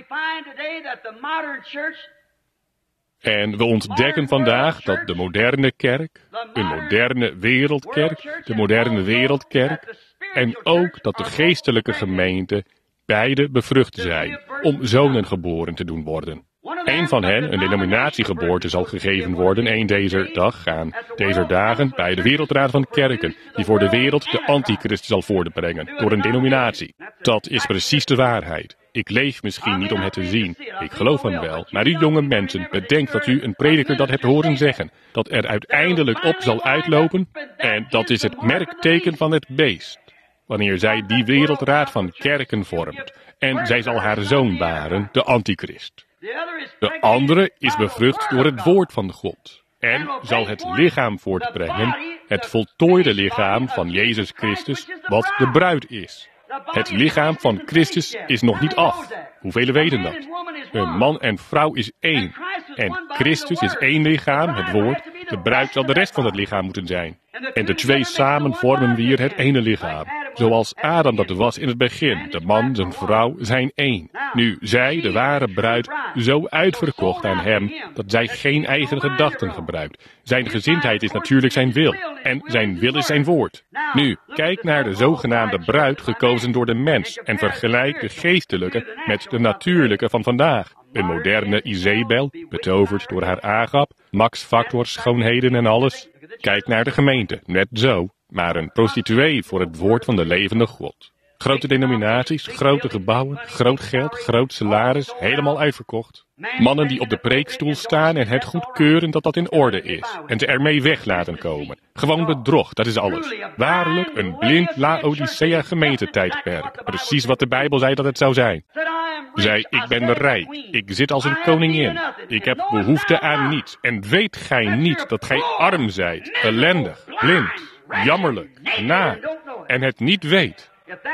En we ontdekken vandaag dat de moderne kerk, een moderne wereldkerk, de moderne wereldkerk, en ook dat de geestelijke gemeente beide bevrucht zijn om zonen geboren te doen worden. Een van hen, een denominatiegeboorte, zal gegeven worden een deze dag aan deze dagen bij de Wereldraad van Kerken, die voor de wereld de antichrist zal voortbrengen door een denominatie. Dat is precies de waarheid. Ik leef misschien niet om het te zien. Ik geloof hem wel. Maar u jonge mensen, bedenk dat u een prediker dat hebt horen zeggen, dat er uiteindelijk op zal uitlopen, en dat is het merkteken van het beest. Wanneer zij die Wereldraad van Kerken vormt, en zij zal haar zoon baren, de antichrist. De andere is bevrucht door het woord van God en zal het lichaam voortbrengen, het voltooide lichaam van Jezus Christus, wat de bruid is. Het lichaam van Christus is nog niet af. Hoeveel weten dat? Een man en vrouw is één. En Christus is één lichaam, het woord. De bruid zal de rest van het lichaam moeten zijn. En de twee samen vormen weer het ene lichaam. Zoals Adam dat was in het begin. De man, zijn vrouw, zijn één. Nu, zij, de ware bruid, zo uitverkocht aan hem, dat zij geen eigen gedachten gebruikt. Zijn gezindheid is natuurlijk zijn wil. En zijn wil is zijn woord. Nu, kijk naar de zogenaamde bruid gekozen door de mens en vergelijk de geestelijke met de natuurlijke van vandaag. Een moderne Izebel, betoverd door haar Agap, max factor, schoonheden en alles. Kijk naar de gemeente, net zo, maar een prostituee voor het woord van de levende God. Grote denominaties, grote gebouwen, groot geld, groot salaris, helemaal uitverkocht. Mannen die op de preekstoel staan en het goedkeuren dat dat in orde is. En ze ermee weg laten komen. Gewoon bedrog, dat is alles. Waarlijk een blind Laodicea gemeentetijdperk. Precies wat de Bijbel zei dat het zou zijn. Zij, ik ben rijk, ik zit als een koningin. Ik heb behoefte aan niets. En weet gij niet dat gij arm zijt, ellendig, blind, jammerlijk, naakt, en het niet weet.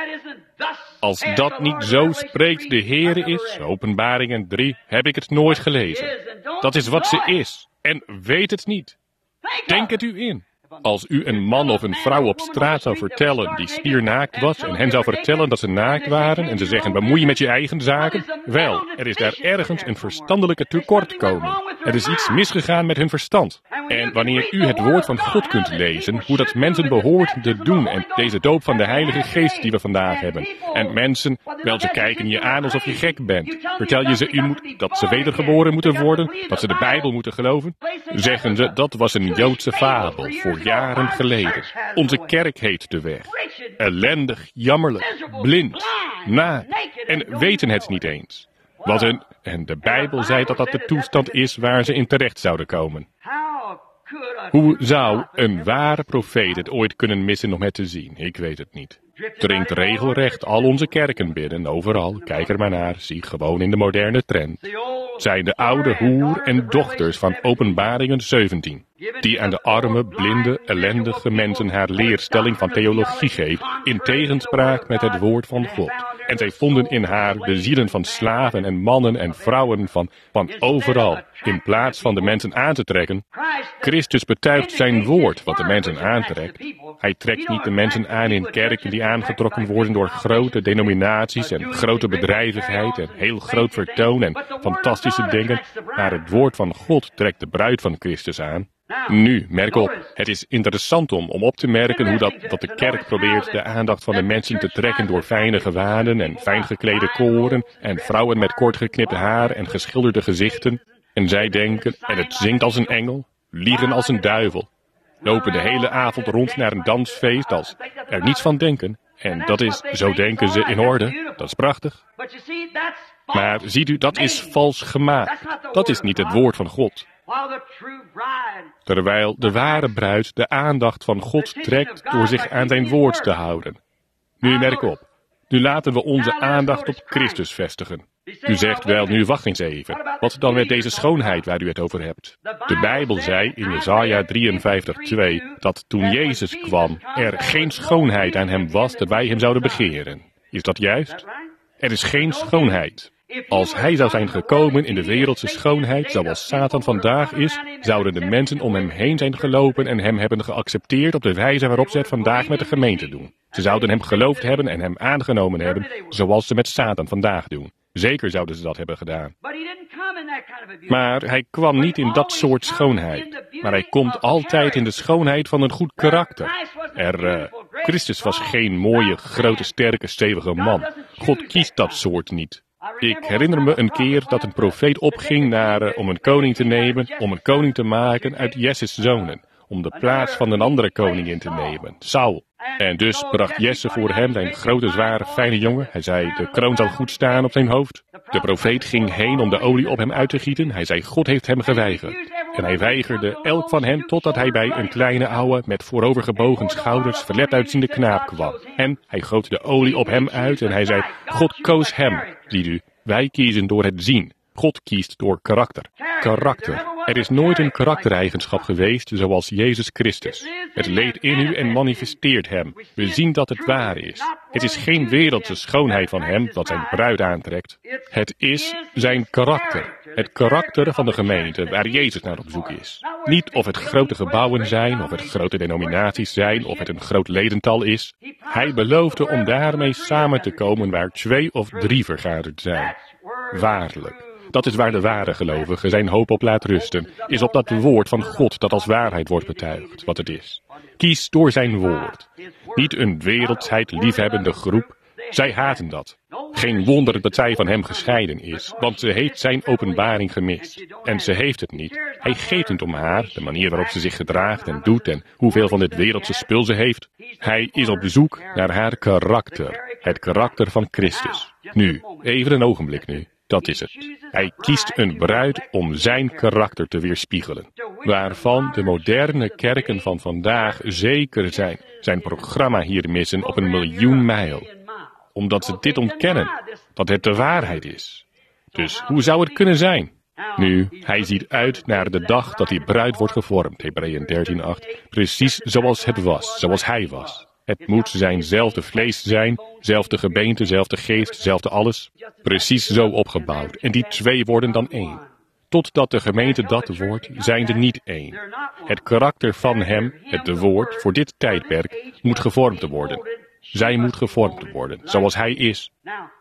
Als dat niet zo spreekt de Heere is, Openbaringen drie, heb ik het nooit gelezen. Dat is wat ze is. En weet het niet. Denk het u in. Als u een man of een vrouw op straat zou vertellen die spiernaakt was en hen zou vertellen dat ze naakt waren en ze zeggen bemoei je met je eigen zaken, wel, er is daar ergens een verstandelijke tekortkoming. Er is iets misgegaan met hun verstand. En wanneer u het woord van God kunt lezen, hoe dat mensen behoort te doen en deze doop van de Heilige Geest die we vandaag hebben. En mensen, wel ze kijken je aan alsof je gek bent. Vertel je ze u moet, dat ze wedergeboren moeten worden, dat ze de Bijbel moeten geloven. Zeggen ze, dat was een Joodse fabel voor jaren geleden. Onze kerk heet de weg. Ellendig, jammerlijk, blind, naakt en weten het niet eens. Wat een, en de Bijbel zei dat dat de toestand is waar ze in terecht zouden komen. Hoe zou een ware profeet het ooit kunnen missen om het te zien? Ik weet het niet. Dringt regelrecht al onze kerken binnen, overal, kijk er maar naar, zie gewoon in de moderne trend. Zijn de oude hoer en dochters van Openbaringen zeventien, die aan de arme, blinde, ellendige mensen haar leerstelling van theologie geeft, in tegenspraak met het woord van God. En zij vonden in haar de zielen van slaven en mannen en vrouwen van, van overal, in plaats van de mensen aan te trekken. Christus betuigt zijn woord wat de mensen aantrekt. Hij trekt niet de mensen aan in kerken die aangetrokken worden door grote denominaties en grote bedrijvigheid en heel groot vertoon en fantastische dingen, maar het woord van God trekt de bruid van Christus aan. Nu, merk op, het is interessant om, om op te merken hoe dat, dat de kerk probeert de aandacht van de mensen te trekken door fijne gewaden en fijn geklede koren en vrouwen met kort geknipte haar en geschilderde gezichten. En zij denken, en het zingt als een engel, liegen als een duivel, lopen de hele avond rond naar een dansfeest als er niets van denken. En dat is, zo denken ze, in orde. Dat is prachtig. Maar ziet u, dat is vals gemaakt. Dat is niet het woord van God. Terwijl de ware bruid de aandacht van God trekt door zich aan zijn woord te houden. Nu merk op. Nu laten we onze aandacht op Christus vestigen. U zegt wel, nu wacht eens even. Wat dan met deze schoonheid waar u het over hebt? De Bijbel zei in Jesaja drieënvijftig twee dat toen Jezus kwam, er geen schoonheid aan hem was dat wij hem zouden begeren. Is dat juist? Er is geen schoonheid. Als hij zou zijn gekomen in de wereldse schoonheid, zoals Satan vandaag is, zouden de mensen om hem heen zijn gelopen en hem hebben geaccepteerd op de wijze waarop ze het vandaag met de gemeente doen. Ze zouden hem geloofd hebben en hem aangenomen hebben, zoals ze met Satan vandaag doen. Zeker zouden ze dat hebben gedaan. Maar hij kwam niet in dat soort schoonheid. Maar hij komt altijd in de schoonheid van een goed karakter. Er, uh, Christus was geen mooie, grote, sterke, stevige man. God kiest dat soort niet. Ik herinner me een keer dat een profeet opging naar, uh, om een koning te nemen, om een koning te maken uit Jesse's zonen, om de plaats van een andere koning in te nemen, Saul. En dus bracht Jesse voor hem zijn grote, zware, fijne jongen. Hij zei, de kroon zal goed staan op zijn hoofd. De profeet ging heen om de olie op hem uit te gieten. Hij zei, God heeft hem geweigerd. En hij weigerde elk van hen totdat hij bij een kleine oude, met voorovergebogen schouders, verlet uitziende knaap kwam. En hij goot de olie op hem uit en hij zei, God koos hem. Ziet u, wij kiezen door het zien. God kiest door karakter. Karakter. Er is nooit een karaktereigenschap geweest zoals Jezus Christus. Het leeft in u en manifesteert hem. We zien dat het waar is. Het is geen wereldse schoonheid van hem dat zijn bruid aantrekt. Het is zijn karakter. Het karakter van de gemeente waar Jezus naar op zoek is. Niet of het grote gebouwen zijn, of het grote denominaties zijn, of het een groot ledental is. Hij beloofde om daarmee samen te komen waar twee of drie vergaderd zijn. Waarlijk. Dat is waar de ware gelovige zijn hoop op laat rusten, is op dat woord van God dat als waarheid wordt betuigd, wat het is. Kies door zijn woord. Niet een wereldsheid liefhebbende groep. Zij haten dat. Geen wonder dat zij van hem gescheiden is, want ze heeft zijn openbaring gemist. En ze heeft het niet. Hij geeft het om haar, de manier waarop ze zich gedraagt en doet en hoeveel van dit wereldse spul ze heeft. Hij is op zoek naar haar karakter, het karakter van Christus. Nu, even een ogenblik nu. Dat is het. Hij kiest een bruid om zijn karakter te weerspiegelen. Waarvan de moderne kerken van vandaag zeker zijn, zijn programma hier missen op een miljoen mijl. Omdat ze dit ontkennen, dat het de waarheid is. Dus hoe zou het kunnen zijn? Nu, hij ziet uit naar de dag dat die bruid wordt gevormd, Hebreeën dertien acht, precies zoals het was, zoals hij was. Het moet zijnzelfde vlees zijn, zelfde gebeente, zelfde geest, zelfde alles. Precies zo opgebouwd. En die twee worden dan één. Totdat de gemeente dat wordt, zijn er niet één. Het karakter van hem, het woord, voor dit tijdperk, moet gevormd worden. Zij moet gevormd worden, zoals hij is.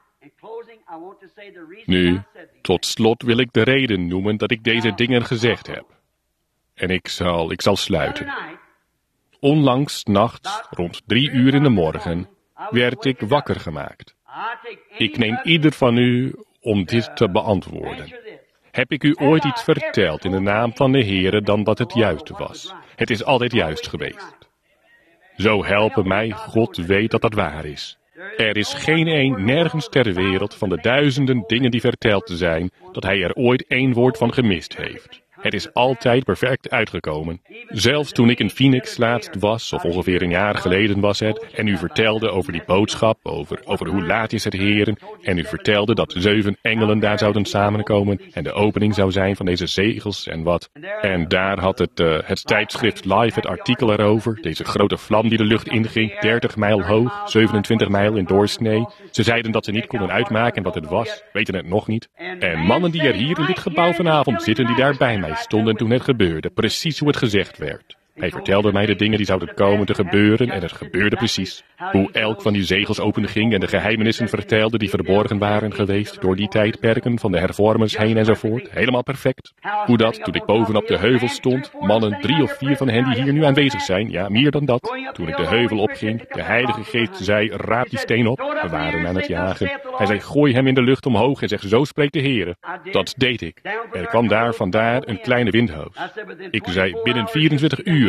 Nu, tot slot wil ik de reden noemen dat ik deze dingen gezegd heb. En ik zal, ik zal sluiten. Onlangs nachts, rond drie uur in de morgen, werd ik wakker gemaakt. Ik neem ieder van u om dit te beantwoorden. Heb ik u ooit iets verteld in de naam van de Heere dan dat het juist was? Het is altijd juist geweest. Zo helpen mij, God weet dat dat waar is. Er is geen een nergens ter wereld van de duizenden dingen die verteld zijn, dat hij er ooit één woord van gemist heeft. Het is altijd perfect uitgekomen. Zelfs toen ik in Phoenix laatst was, of ongeveer een jaar geleden was het, en u vertelde over die boodschap, over, over hoe laat is het Heren, en u vertelde dat zeven engelen daar zouden samenkomen, en de opening zou zijn van deze zegels en wat. En daar had het, uh, het tijdschrift Live het artikel erover, deze grote vlam die de lucht inging, dertig mijl hoog, zevenentwintig mijl in doorsnee. Ze zeiden dat ze niet konden uitmaken wat het was, weten het nog niet. En mannen die er hier in dit gebouw vanavond zitten, die daar bij mij stonden toen het gebeurde, precies hoe het gezegd werd. Hij vertelde mij de dingen die zouden komen te gebeuren en het gebeurde precies. Hoe elk van die zegels openging en de geheimenissen vertelde die verborgen waren geweest door die tijdperken van de hervormers heen enzovoort. Helemaal perfect. Hoe dat, toen ik bovenop de heuvel stond, mannen, drie of vier van hen die hier nu aanwezig zijn, ja, meer dan dat. Toen ik de heuvel opging, de Heilige Geest zei, raap die steen op. We waren aan het jagen. Hij zei, gooi hem in de lucht omhoog en zeg, zo spreekt de Heere. Dat deed ik. Er kwam daar vandaar een kleine windhoos. Ik zei, binnen vierentwintig uur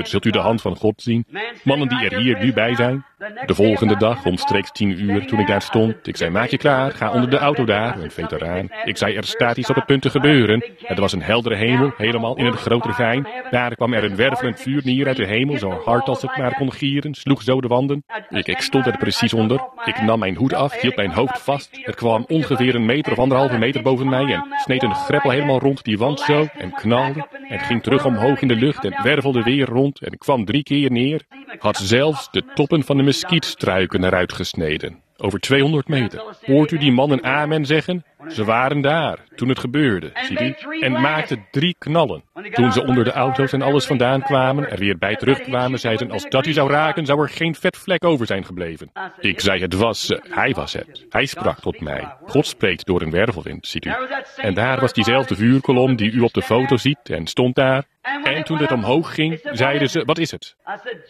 uur zult u de hand van God zien. Mannen die er hier nu bij zijn. De volgende dag, omstreeks tien uur, toen ik daar stond, ik zei, maak je klaar, ga onder de auto daar, een veteraan. Ik zei, er staat iets op het punt te gebeuren. Het was een heldere hemel, helemaal in een groot ravijn. Daar kwam er een wervelend vuur neer uit de hemel, zo hard als het maar kon gieren, sloeg zo de wanden. Ik, ik stond er precies onder. Ik nam mijn hoed af, hield mijn hoofd vast. Er kwam ongeveer een meter of anderhalve meter boven mij en sneed een greppel helemaal rond die wand zo en knalde. En ging terug omhoog in de lucht en wervelde weer rond en kwam drie keer neer. Had zelfs de toppen van de muskietstruiken eruit gesneden. Over tweehonderd meter. Hoort u die mannen amen zeggen? Ze waren daar, toen het gebeurde, ziet u, en maakten drie knallen. Toen ze onder de auto's en alles vandaan kwamen, er weer bij terugkwamen, zeiden ze, als dat u zou raken, zou er geen vetvlek over zijn gebleven. Ik zei, het was, uh, hij was het. Hij sprak tot mij. God spreekt door een wervelwind, ziet u. En daar was diezelfde vuurkolom die u op de foto ziet en stond daar. En toen het omhoog ging, zeiden ze, wat is het?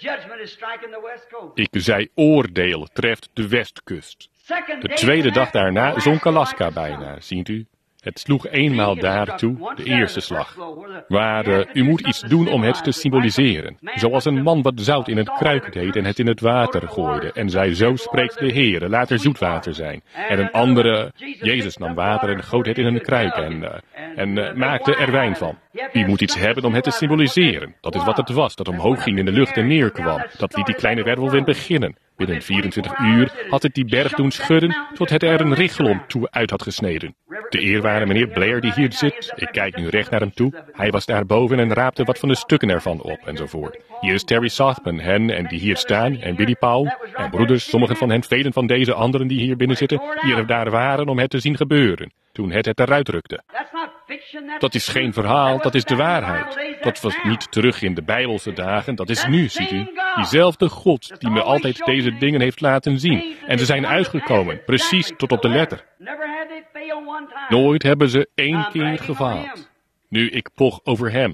Ik zei, oordeel treft de westkust. De tweede dag daarna zonk Alaska bijna, ziet u. Het sloeg eenmaal daartoe, de eerste slag. Maar uh, u moet iets doen om het te symboliseren. Zoals een man wat zout in een kruik deed en het in het water gooide. En zei, zo spreekt de Heere, laat er zoetwater zijn. En een andere, Jezus nam water en goot het in een kruik en, uh, en uh, maakte er wijn van. U moet iets hebben om het te symboliseren. Dat is wat het was, dat omhoog ging in de lucht en neerkwam. Dat liet die kleine wervelwind beginnen. Binnen vierentwintig uur had het die berg doen schudden, tot het er een richelom toe uit had gesneden. De eerwaarde meneer Blair die hier zit, ik kijk nu recht naar hem toe, hij was daar boven en raapte wat van de stukken ervan op, enzovoort. Hier is Terry Southman, hen en die hier staan, en Billy Powell, en broeders, sommigen van hen, velen van deze anderen die hier binnen zitten, die er daar waren om het te zien gebeuren, toen het het eruit rukte. Dat is geen verhaal, dat is de waarheid. Dat was niet terug in de Bijbelse dagen, dat is nu, ziet u. Diezelfde God die me altijd deze dingen heeft laten zien. En ze zijn uitgekomen, precies tot op de letter. Nooit hebben ze één keer gefaald. Nu, ik poch over hem.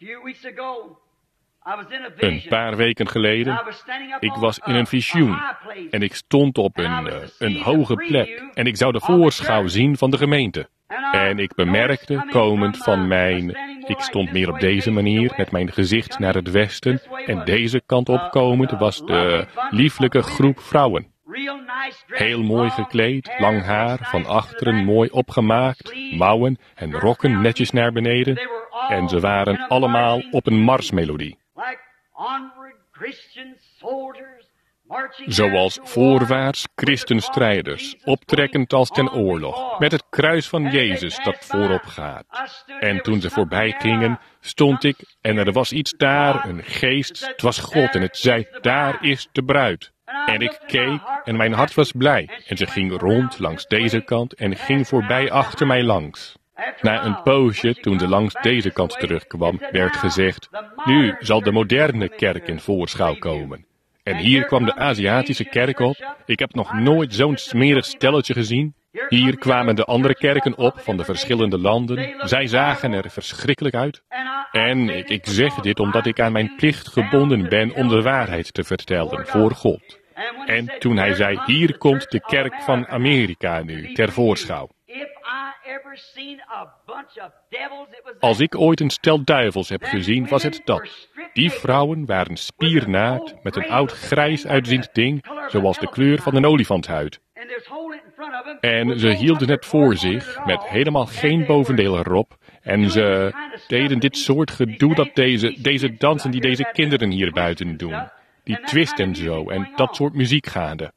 Een paar weken geleden, ik was in een visioen en ik stond op een, uh, een hoge plek en ik zou de voorschouw zien van de gemeente. En ik bemerkte, komend van mijn, ik stond meer op deze manier, met mijn gezicht naar het westen, en deze kant opkomend was de lieflijke groep vrouwen. Heel mooi gekleed, lang haar, van achteren mooi opgemaakt, mouwen en rokken netjes naar beneden, en ze waren allemaal op een marsmelodie. Zoals voorwaarts christenstrijders, optrekkend als ten oorlog, met het kruis van Jezus dat voorop gaat. En toen ze voorbij gingen, stond ik en er was iets daar, een geest, het was God en het zei, daar is de bruid. En ik keek en mijn hart was blij en ze ging rond langs deze kant en ging voorbij achter mij langs. Na een poosje, toen ze langs deze kant terugkwam, werd gezegd, nu zal de moderne kerk in voorschouw komen. En hier kwam de Aziatische kerk op. Ik heb nog nooit zo'n smerig stelletje gezien. Hier kwamen de andere kerken op van de verschillende landen. Zij zagen er verschrikkelijk uit. En ik, ik zeg dit omdat ik aan mijn plicht gebonden ben om de waarheid te vertellen voor God. En toen hij zei, hier komt de kerk van Amerika nu ter voorschouw. Als ik ooit een stel duivels heb gezien, was het dat. Die vrouwen waren spiernaakt met een oud grijs uitziend ding, zoals de kleur van een olifantshuid. En ze hielden het voor zich, met helemaal geen bovendeel erop. En ze deden dit soort gedoe dat deze, deze dansen die deze kinderen hier buiten doen. Die twist en zo, en dat soort muziek gaande.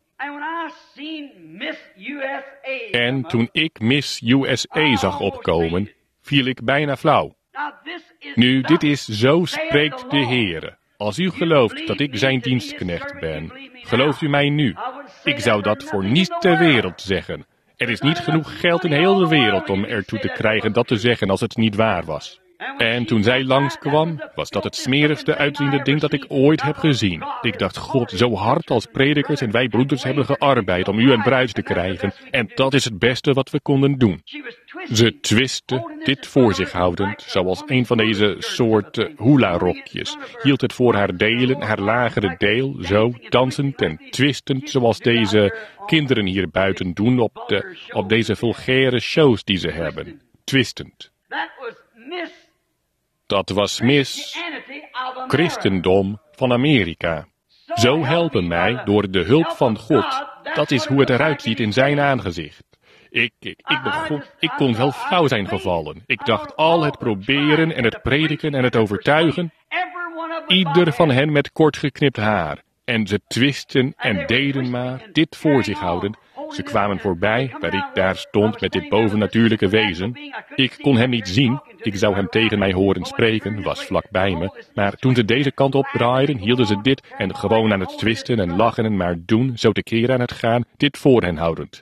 En toen ik Miss U S A zag opkomen, viel ik bijna flauw. Nu, dit is zo spreekt de Heere. Als u gelooft dat ik zijn dienstknecht ben, gelooft u mij nu. Ik zou dat voor niets ter wereld zeggen. Er is niet genoeg geld in heel de wereld om ertoe te krijgen dat te zeggen als het niet waar was. En toen zij langskwam, was dat het smerigste uitziende ding dat ik ooit heb gezien. Ik dacht, God, zo hard als predikers en wij broeders hebben gearbeid om u een bruid te krijgen. En dat is het beste wat we konden doen. Ze twiste, dit voor zich houdend, zoals een van deze soort uh, hula-rokjes. Hield het voor haar delen, haar lagere deel, zo, dansend en twistend, zoals deze kinderen hier buiten doen op, de, op deze vulgaire shows die ze hebben. Twistend. Dat was Miss christendom van Amerika. Zo helpen mij door de hulp van God. Dat is hoe het eruit ziet in zijn aangezicht. Ik, ik, ik, begon, ik kon wel flauw zijn gevallen. Ik dacht al het proberen en het prediken en het overtuigen. Ieder van hen met kort geknipt haar. En ze twisten en deden maar, dit voor zich houden. Ze kwamen voorbij, waar ik daar stond met dit bovennatuurlijke wezen. Ik kon hem niet zien, ik zou hem tegen mij horen spreken, was vlak bij me. Maar toen ze deze kant op draaiden, hielden ze dit en gewoon aan het twisten en lachen en maar doen, zo tekeer aan het gaan, dit voor hen houdend.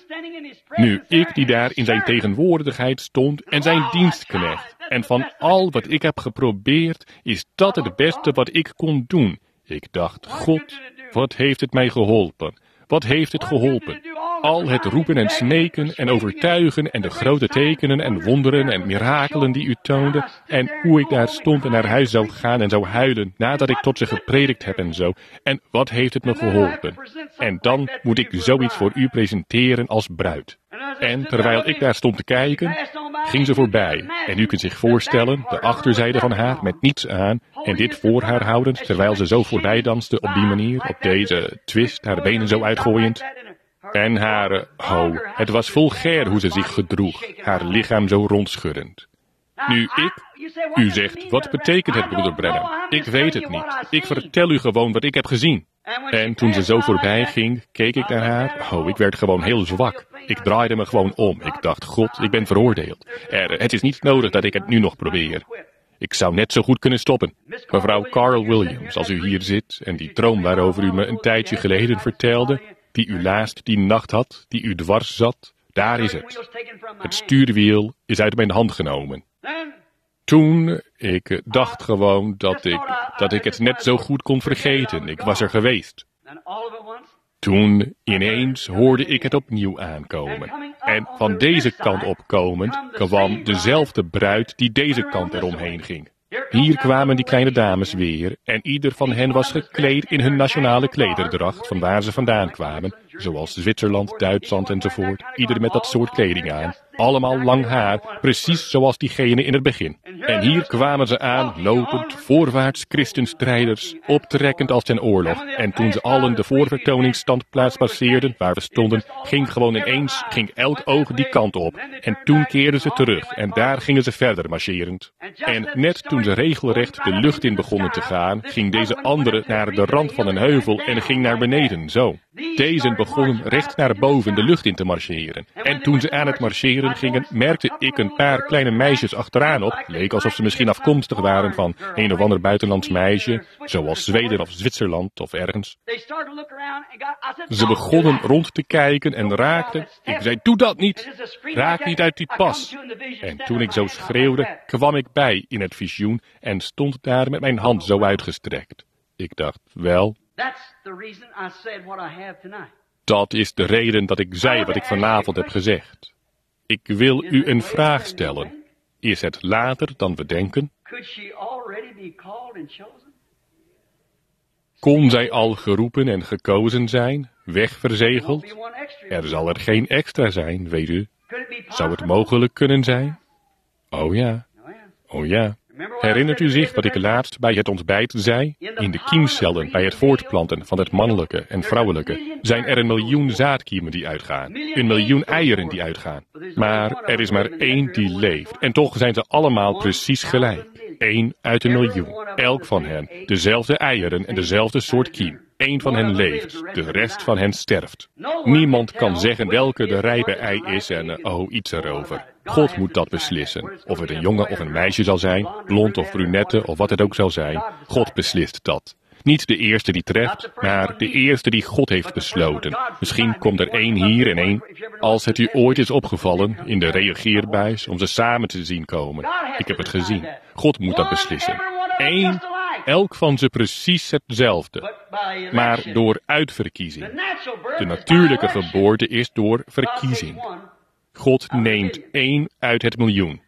Nu, ik die daar in zijn tegenwoordigheid stond en zijn dienstknecht. En van al wat ik heb geprobeerd, is dat het beste wat ik kon doen. Ik dacht, God, wat heeft het mij geholpen? Wat heeft het geholpen? Al het roepen en smeken en overtuigen en de grote tekenen en wonderen en mirakelen die u toonde. En hoe ik daar stond en naar huis zou gaan en zou huilen nadat ik tot ze gepredikt heb en zo. En wat heeft het me geholpen? En dan moet ik zoiets voor u presenteren als bruid. En terwijl ik daar stond te kijken, ging ze voorbij. En u kunt zich voorstellen, de achterzijde van haar met niets aan en dit voor haar houdend, terwijl ze zo voorbij danste op die manier, op deze twist, haar benen zo uitgooiend. En haar, oh, het was vulgair hoe ze zich gedroeg, haar lichaam zo rondschuddend. Nu ik, u zegt, wat betekent het, broeder Branham? Ik weet het niet. Ik vertel u gewoon wat ik heb gezien. En toen ze zo voorbij ging, keek ik naar haar. Oh, ik werd gewoon heel zwak. Ik draaide me gewoon om. Ik dacht, God, ik ben veroordeeld. Er, het is niet nodig dat ik het nu nog probeer. Ik zou net zo goed kunnen stoppen. Mevrouw Carl Williams, als u hier zit en die droom waarover u me een tijdje geleden vertelde, die u laatst die nacht had, die u dwars zat, daar is het. Het stuurwiel is uit mijn hand genomen. Toen, ik dacht gewoon dat ik, dat ik het net zo goed kon vergeten. Ik was er geweest. Toen, ineens, hoorde ik het opnieuw aankomen. En van deze kant opkomend, kwam dezelfde bruid die deze kant eromheen ging. Hier kwamen die kleine dames weer, en ieder van hen was gekleed in hun nationale klederdracht van waar ze vandaan kwamen, zoals Zwitserland, Duitsland enzovoort, ieder met dat soort kleding aan. Allemaal lang haar, precies zoals diegene in het begin. En hier kwamen ze aan, lopend, voorwaarts christenstrijders, optrekkend als ten oorlog. En toen ze allen de voorvertoningsstandplaats passeerden, waar we stonden, ging gewoon ineens, ging elk oog die kant op. En toen keerden ze terug, en daar gingen ze verder marcherend. En net toen ze regelrecht de lucht in begonnen te gaan, ging deze andere naar de rand van een heuvel en ging naar beneden, zo. Deze begonnen recht naar boven de lucht in te marcheren. En toen ze aan het marcheren gingen, merkte ik een paar kleine meisjes achteraan op. Leek alsof ze misschien afkomstig waren van een of ander buitenlands meisje, zoals Zweden of Zwitserland of ergens. Ze begonnen rond te kijken en raakten. Ik zei, doe dat niet! Raak niet uit die pas! En toen ik zo schreeuwde, kwam ik bij in het visioen en stond daar met mijn hand zo uitgestrekt. Ik dacht, wel, dat is de reden dat ik zei wat ik vanavond heb gezegd. Ik wil u een vraag stellen. Is het later dan we denken? Kon zij al geroepen en gekozen zijn, wegverzegeld? Er zal er geen extra zijn, weet u. Zou het mogelijk kunnen zijn? Oh ja, oh ja. Herinnert u zich wat ik laatst bij het ontbijt zei? In de kiemcellen bij het voortplanten van het mannelijke en vrouwelijke zijn er een miljoen zaadkiemen die uitgaan. Een miljoen eieren die uitgaan. Maar er is maar één die leeft. En toch zijn ze allemaal precies gelijk. Eén uit een miljoen. Elk van hen. Dezelfde eieren en dezelfde soort kiem. Eén van hen leeft, de rest van hen sterft. Niemand kan zeggen welke de rijpe ei is en oh, iets erover. God moet dat beslissen. Of het een jongen of een meisje zal zijn, blond of brunette of wat het ook zal zijn. God beslist dat. Niet de eerste die treft, maar de eerste die God heeft besloten. Misschien komt er één hier en één. Als het u ooit is opgevallen, in de reageerbuis, om ze samen te zien komen. Ik heb het gezien. God moet dat beslissen. Eén, elk van ze precies hetzelfde. Maar door uitverkiezing. De natuurlijke geboorte is door verkiezing. God neemt één uit het miljoen.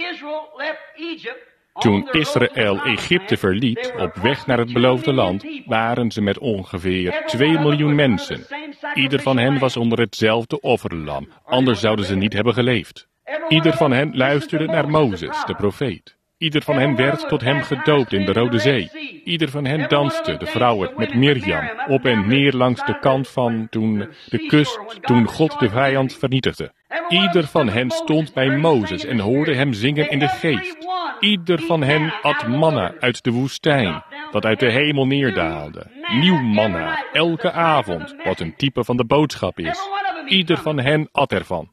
Toen Israël Egypte verliet, op weg naar het beloofde land, waren ze met ongeveer twee miljoen mensen. Ieder van hen was onder hetzelfde offerlam, anders zouden ze niet hebben geleefd. Ieder van hen luisterde naar Mozes, de profeet. Ieder van hen werd tot hem gedoopt in de Rode Zee. Ieder van hen danste, de vrouwen, met Mirjam, op en neer langs de kant van toen de kust, toen God de vijand vernietigde. Ieder van hen stond bij Mozes en hoorde hem zingen in de geest. Ieder van hen at manna uit de woestijn, dat uit de hemel neerdaalde. Nieuw manna, elke avond, wat een type van de boodschap is. Ieder van hen at ervan.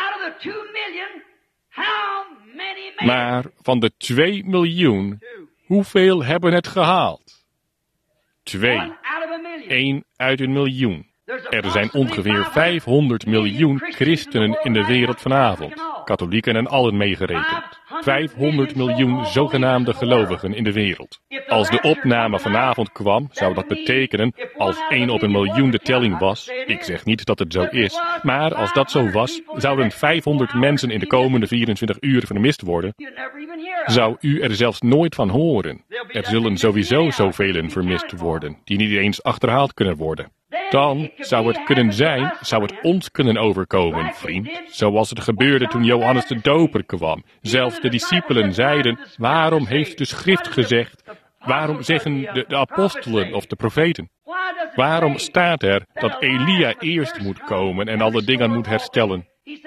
Maar van de twee miljoen, hoeveel hebben het gehaald? Twee. Eén uit een miljoen. Er zijn ongeveer vijfhonderd miljoen christenen in de wereld vanavond. Katholieken en allen meegerekend. vijfhonderd miljoen zogenaamde gelovigen in de wereld. Als de opname vanavond kwam, zou dat betekenen, als één op een miljoen de telling was, ik zeg niet dat het zo is, maar als dat zo was, zouden vijfhonderd mensen in de komende vierentwintig uur vermist worden, zou u er zelfs nooit van horen. Er zullen sowieso zoveel vermist worden, die niet eens achterhaald kunnen worden. Dan zou het kunnen zijn, zou het ons kunnen overkomen, vriend, zoals het gebeurde toen Johannes de Doper kwam. Zelfs de discipelen zeiden, waarom heeft de schrift gezegd, waarom zeggen de, de apostelen of de profeten? Waarom staat er dat Elia eerst moet komen en alle dingen moet herstellen?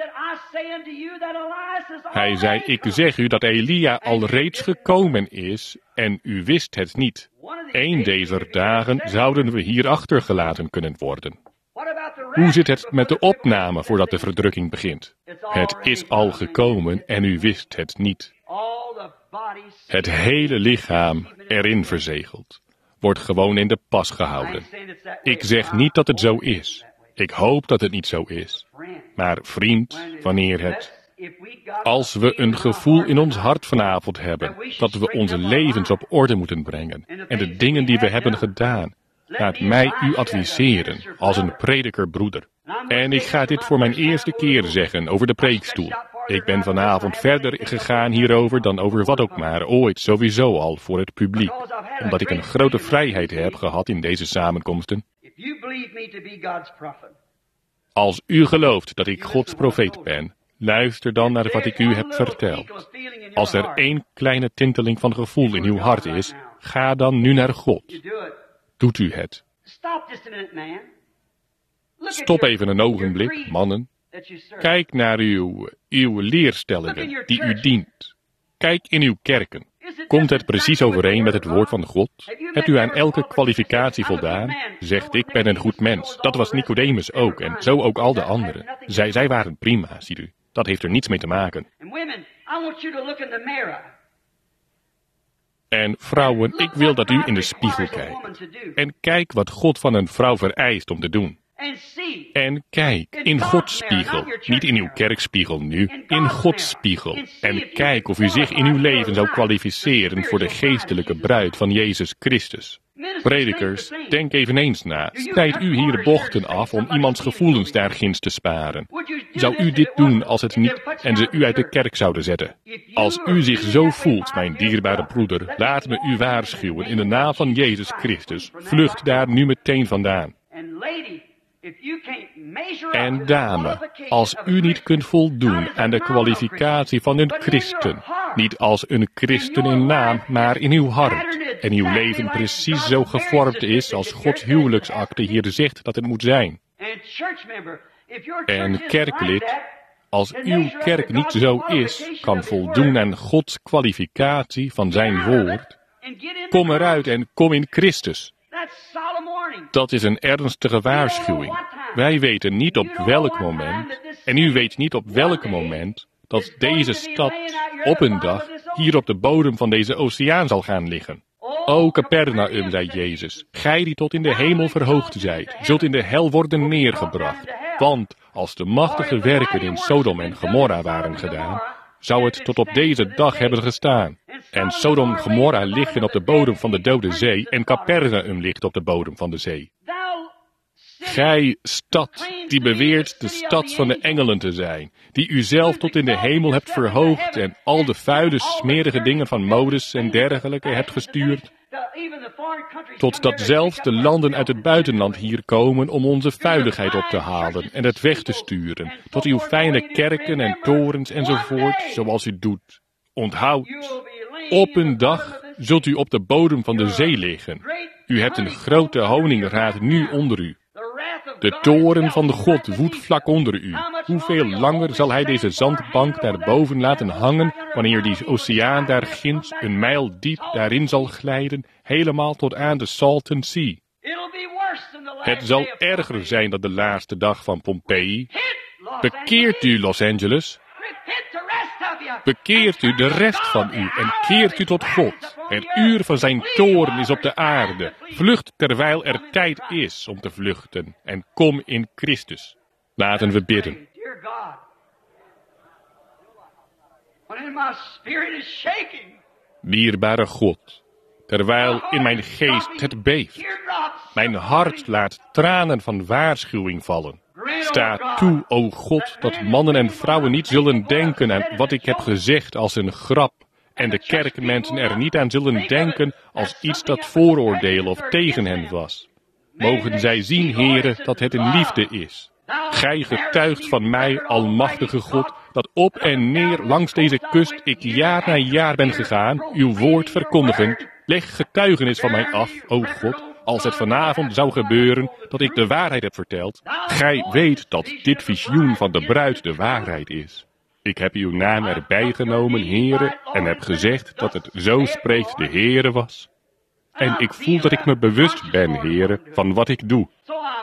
Hij zei, ik zeg u dat Elia al reeds gekomen is en u wist het niet. Eén deze dagen zouden we hier achtergelaten kunnen worden. Hoe zit het met de opname voordat de verdrukking begint? Het is al gekomen en u wist het niet. Het hele lichaam erin verzegeld, wordt gewoon in de pas gehouden. Ik zeg niet dat het zo is. Ik hoop dat het niet zo is. Maar vriend, wanneer het... Als we een gevoel in ons hart vanavond hebben, dat we onze levens op orde moeten brengen, en de dingen die we hebben gedaan, laat mij u adviseren, als een predikerbroeder. En ik ga dit voor mijn eerste keer zeggen over de preekstoel. Ik ben vanavond verder gegaan hierover dan over wat ook maar ooit sowieso al voor het publiek, omdat ik een grote vrijheid heb gehad in deze samenkomsten. Als u gelooft dat ik Gods profeet ben, luister dan naar wat ik u heb verteld. Als er één kleine tinteling van gevoel in uw hart is, ga dan nu naar God. Doet u het. Stop even een ogenblik, mannen. Kijk naar uw, uw leerstellingen die u dient. Kijk in uw kerken. Komt het precies overeen met het woord van God? Hebt u aan elke kwalificatie voldaan? Zegt, ik ben een goed mens. Dat was Nicodemus ook, en zo ook al de anderen. Zij, zij waren prima, ziet u. Dat heeft er niets mee te maken. En vrouwen, ik wil dat u in de spiegel kijkt. En kijk wat God van een vrouw vereist om te doen. En kijk, in Gods spiegel, niet in uw kerkspiegel nu, in Gods spiegel. En kijk of u zich in uw leven zou kwalificeren voor de geestelijke bruid van Jezus Christus. Predikers, denk eveneens na. Snijd u hier bochten af om iemands gevoelens daar ginds te sparen. Zou u dit doen als het niet en ze u uit de kerk zouden zetten? Als u zich zo voelt, mijn dierbare broeder, laat me u waarschuwen in de naam van Jezus Christus. Vlucht daar nu meteen vandaan. En dame, als u niet kunt voldoen aan de kwalificatie van een christen, niet als een christen in naam, maar in uw hart, en uw leven precies zo gevormd is als Gods huwelijksakte hier zegt dat het moet zijn. En kerklid, als uw kerk niet zo is, kan voldoen aan Gods kwalificatie van zijn woord, kom eruit en kom in Christus. Dat is een ernstige waarschuwing. Wij weten niet op welk moment, en u weet niet op welk moment, dat deze stad op een dag hier op de bodem van deze oceaan zal gaan liggen. O Capernaum, zei Jezus, gij die tot in de hemel verhoogd zijt, zult in de hel worden neergebracht. Want als de machtige werken in Sodom en Gomorra waren gedaan, zou het tot op deze dag hebben gestaan. En Sodom en Gomorra liggen op de bodem van de dode zee, en Capernaum ligt op de bodem van de zee. Gij stad, die beweert de stad van de engelen te zijn, die u zelf tot in de hemel hebt verhoogd en al de vuile, smerige dingen van modes en dergelijke hebt gestuurd, totdat zelfs de landen uit het buitenland hier komen om onze vuiligheid op te halen en het weg te sturen, tot uw fijne kerken en torens enzovoort, zoals u doet. Onthoud, Op een dag zult u op de bodem van de zee liggen. U hebt een grote honingraad nu onder u. De toren van de God woedt vlak onder u. Hoeveel langer zal hij deze zandbank naar boven laten hangen, wanneer die oceaan daar ginds, een mijl diep, daarin zal glijden, helemaal tot aan de Salton Sea? Het zal erger zijn dan de laatste dag van Pompeii. Bekeert u, Los Angeles. Bekeert u de rest van u en keert u tot God. Het uur van zijn toorn is op de aarde. Vlucht terwijl er tijd is om te vluchten en kom in Christus. Laten we bidden. Dierbare God, terwijl in mijn geest het beeft, mijn hart laat tranen van waarschuwing vallen. Sta toe, o God, dat mannen en vrouwen niet zullen denken aan wat ik heb gezegd als een grap, en de kerkmensen er niet aan zullen denken als iets dat vooroordeel of tegen hen was. Mogen zij zien, Heere, dat het een liefde is. Gij getuigt van mij, almachtige God, dat op en neer langs deze kust ik jaar na jaar ben gegaan, uw woord verkondigen. Leg getuigenis van mij af, o God, als het vanavond zou gebeuren dat ik de waarheid heb verteld. Gij weet dat dit visioen van de bruid de waarheid is. Ik heb uw naam erbij genomen, Heere, en heb gezegd dat het zo spreekt de Heere was. En ik voel dat ik me bewust ben, Heere, van wat ik doe.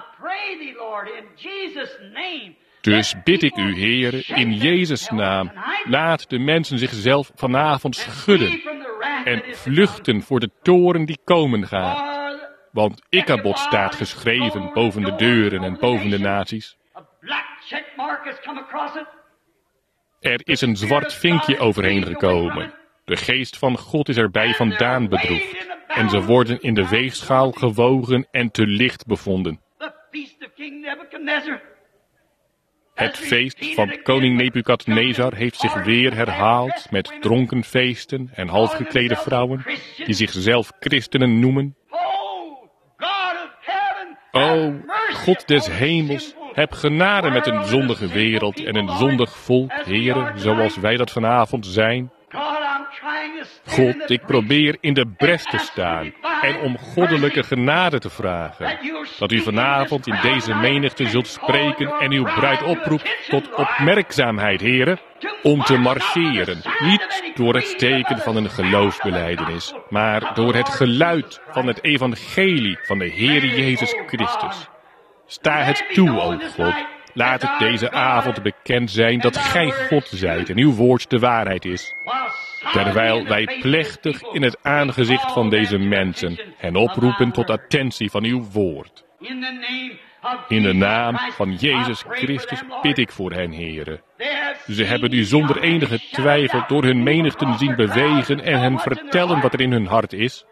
Dus bid ik u, Heere, in Jezus' naam, laat de mensen zichzelf vanavond schudden en vluchten voor de toren die komen gaat. Want Ichabod staat geschreven boven de deuren en boven de naties. Er is een zwart vinkje overheen gekomen. De geest van God is erbij vandaan bedroefd. En ze worden in de weegschaal gewogen en te licht bevonden. Het feest van koning Nebukadnezar heeft zich weer herhaald met dronkenfeesten en halfgeklede vrouwen die zichzelf christenen noemen. O, God des hemels, heb genade met een zondige wereld en een zondig volk, Heere, zoals wij dat vanavond zijn. God, ik probeer in de bres te staan en om goddelijke genade te vragen. Dat u vanavond in deze menigte zult spreken en uw bruid oproept tot opmerkzaamheid, Heere, om te marcheren. Niet door het steken van een geloofsbelijdenis, maar door het geluid van het evangelie van de Heere Jezus Christus. Sta het toe, o God. Laat het deze avond bekend zijn dat gij God zijt en uw woord de waarheid is. Terwijl wij plechtig in het aangezicht van deze mensen hen oproepen tot attentie van uw woord. In de naam van Jezus Christus bid ik voor hen, Heere. Ze hebben u zonder enige twijfel door hun menigten zien bewegen en hen vertellen wat er in hun hart is.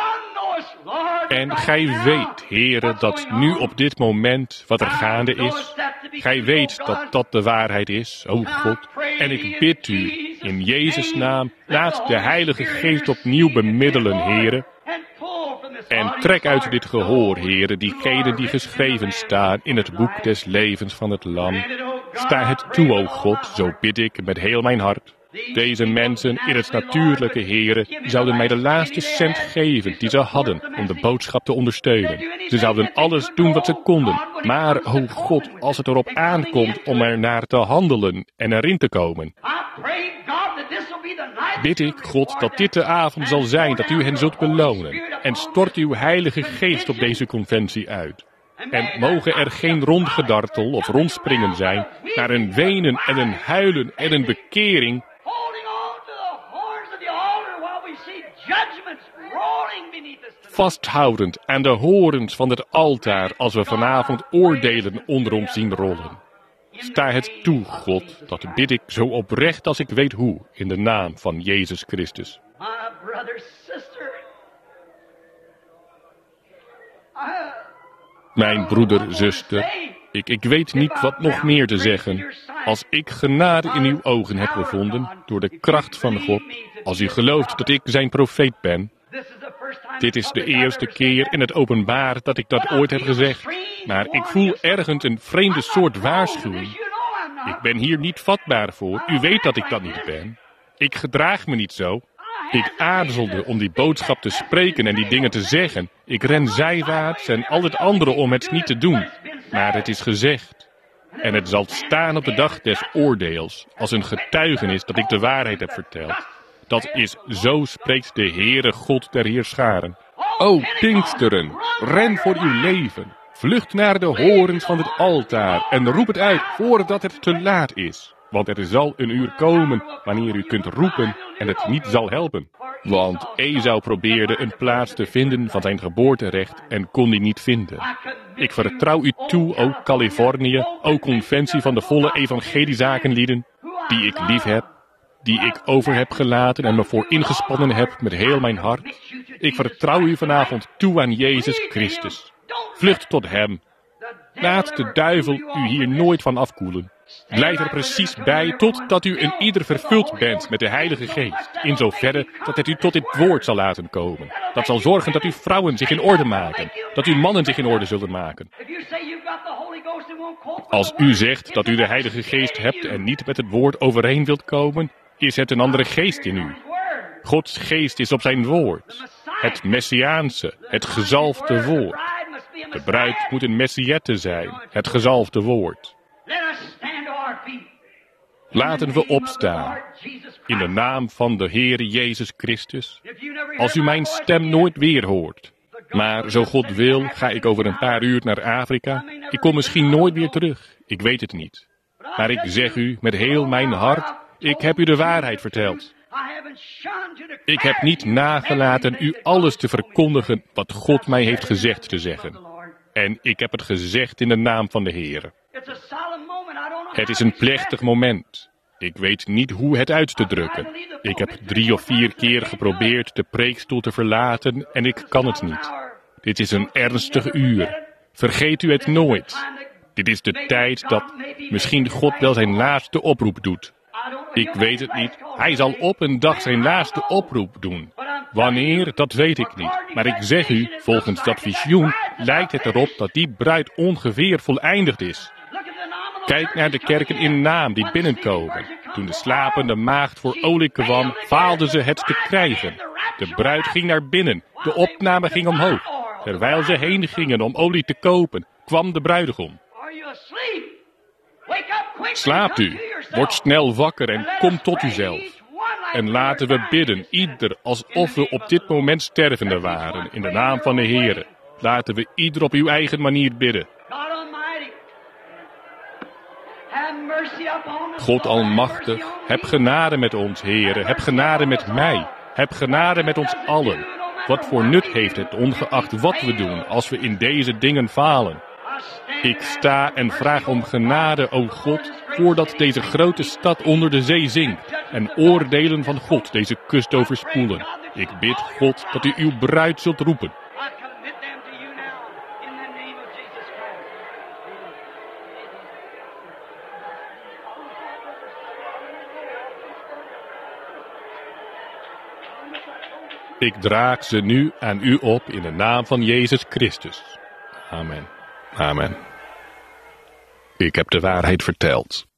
En gij weet, Heere, dat nu op dit moment wat er gaande is. Gij weet dat dat de waarheid is, o God. En ik bid u, in Jezus' naam, laat de Heilige Geest opnieuw bemiddelen, Heere. En trek uit dit gehoor, Heere, diegenen die geschreven staan in het boek des levens van het Lam. Sta het toe, o God, zo bid ik met heel mijn hart. Deze mensen in het natuurlijke, Heere, zouden mij de laatste cent geven die ze hadden om de boodschap te ondersteunen. Ze zouden alles doen wat ze konden. Maar, o God, als het erop aankomt om er naar te handelen en erin te komen, bid ik, God, dat dit de avond zal zijn dat u hen zult belonen. En stort uw Heilige Geest op deze conventie uit. En mogen er geen rondgedartel of rondspringen zijn, maar een wenen en een huilen en een bekering. Vasthoudend aan de horens van het altaar als we vanavond oordelen onder ons zien rollen. Sta het toe, God, dat bid ik zo oprecht als ik weet hoe, in de naam van Jezus Christus. Mijn broeder, zuster, ik, ik weet niet wat nog meer te zeggen. Als ik genade in uw ogen heb gevonden, door de kracht van God, als u gelooft dat ik zijn profeet ben. Dit is de eerste keer in het openbaar dat ik dat ooit heb gezegd. Maar ik voel ergens een vreemde soort waarschuwing. Ik ben hier niet vatbaar voor. U weet dat ik dat niet ben. Ik gedraag me niet zo. Ik aarzelde om die boodschap te spreken en die dingen te zeggen. Ik ren zijwaarts en al het andere om het niet te doen. Maar het is gezegd. En het zal staan op de dag des oordeels, als een getuigenis dat ik de waarheid heb verteld. Dat is, zo spreekt de Heere God der Heerscharen. O Pinksteren, ren voor uw leven. Vlucht naar de horens van het altaar en roep het uit voordat het te laat is. Want er zal een uur komen wanneer u kunt roepen en het niet zal helpen. Want Esau probeerde een plaats te vinden van zijn geboorterecht en kon die niet vinden. Ik vertrouw u toe, o Californië, o conventie van de volle evangeliezakenlieden, die ik lief heb, die ik over heb gelaten en me voor ingespannen heb met heel mijn hart. Ik vertrouw u vanavond toe aan Jezus Christus. Vlucht tot hem. Laat de duivel u hier nooit van afkoelen. Blijf er precies bij totdat u in ieder vervuld bent met de Heilige Geest, in zoverre dat het u tot dit woord zal laten komen. Dat zal zorgen dat uw vrouwen zich in orde maken, dat uw mannen zich in orde zullen maken. Als u zegt dat u de Heilige Geest hebt en niet met het woord overeen wilt komen, is het een andere geest in u. Gods geest is op zijn woord, het Messiaanse, het gezalfde woord. De bruid moet een Messiette zijn, het gezalfde woord. Laten we opstaan, in de naam van de Heere Jezus Christus. Als u mijn stem nooit weer hoort, maar zo God wil, ga ik over een paar uur naar Afrika. Ik kom misschien nooit weer terug, ik weet het niet. Maar ik zeg u met heel mijn hart, ik heb u de waarheid verteld. Ik heb niet nagelaten u alles te verkondigen wat God mij heeft gezegd te zeggen. En ik heb het gezegd in de naam van de Heere. Het is een plechtig moment. Ik weet niet hoe het uit te drukken. Ik heb drie of vier keer geprobeerd de preekstoel te verlaten en ik kan het niet. Dit is een ernstig uur. Vergeet u het nooit. Dit is de tijd dat misschien God wel zijn laatste oproep doet. Ik weet het niet. Hij zal op een dag zijn laatste oproep doen. Wanneer, dat weet ik niet. Maar ik zeg u, volgens dat visioen lijkt het erop dat die bruid ongeveer voleindigd is. Kijk naar de kerken in naam die binnenkomen. Toen de slapende maagd voor olie kwam, faalden ze het te krijgen. De bruid ging naar binnen, de opname ging omhoog. Terwijl ze heen gingen om olie te kopen, kwam de bruidegom. Slaapt u, word snel wakker en kom tot uzelf. En laten we bidden, ieder alsof we op dit moment stervende waren, in de naam van de Heere. Laten we ieder op uw eigen manier bidden. God Almachtig, heb genade met ons, Heere, heb genade met mij, heb genade met ons allen. Wat voor nut heeft het, ongeacht wat we doen, als we in deze dingen falen? Ik sta en vraag om genade, o God, voordat deze grote stad onder de zee zinkt en oordelen van God deze kust overspoelen. Ik bid God dat u uw bruid zult roepen. Ik draag ze nu aan u op in de naam van Jezus Christus. Amen. Amen. Ik heb de waarheid verteld.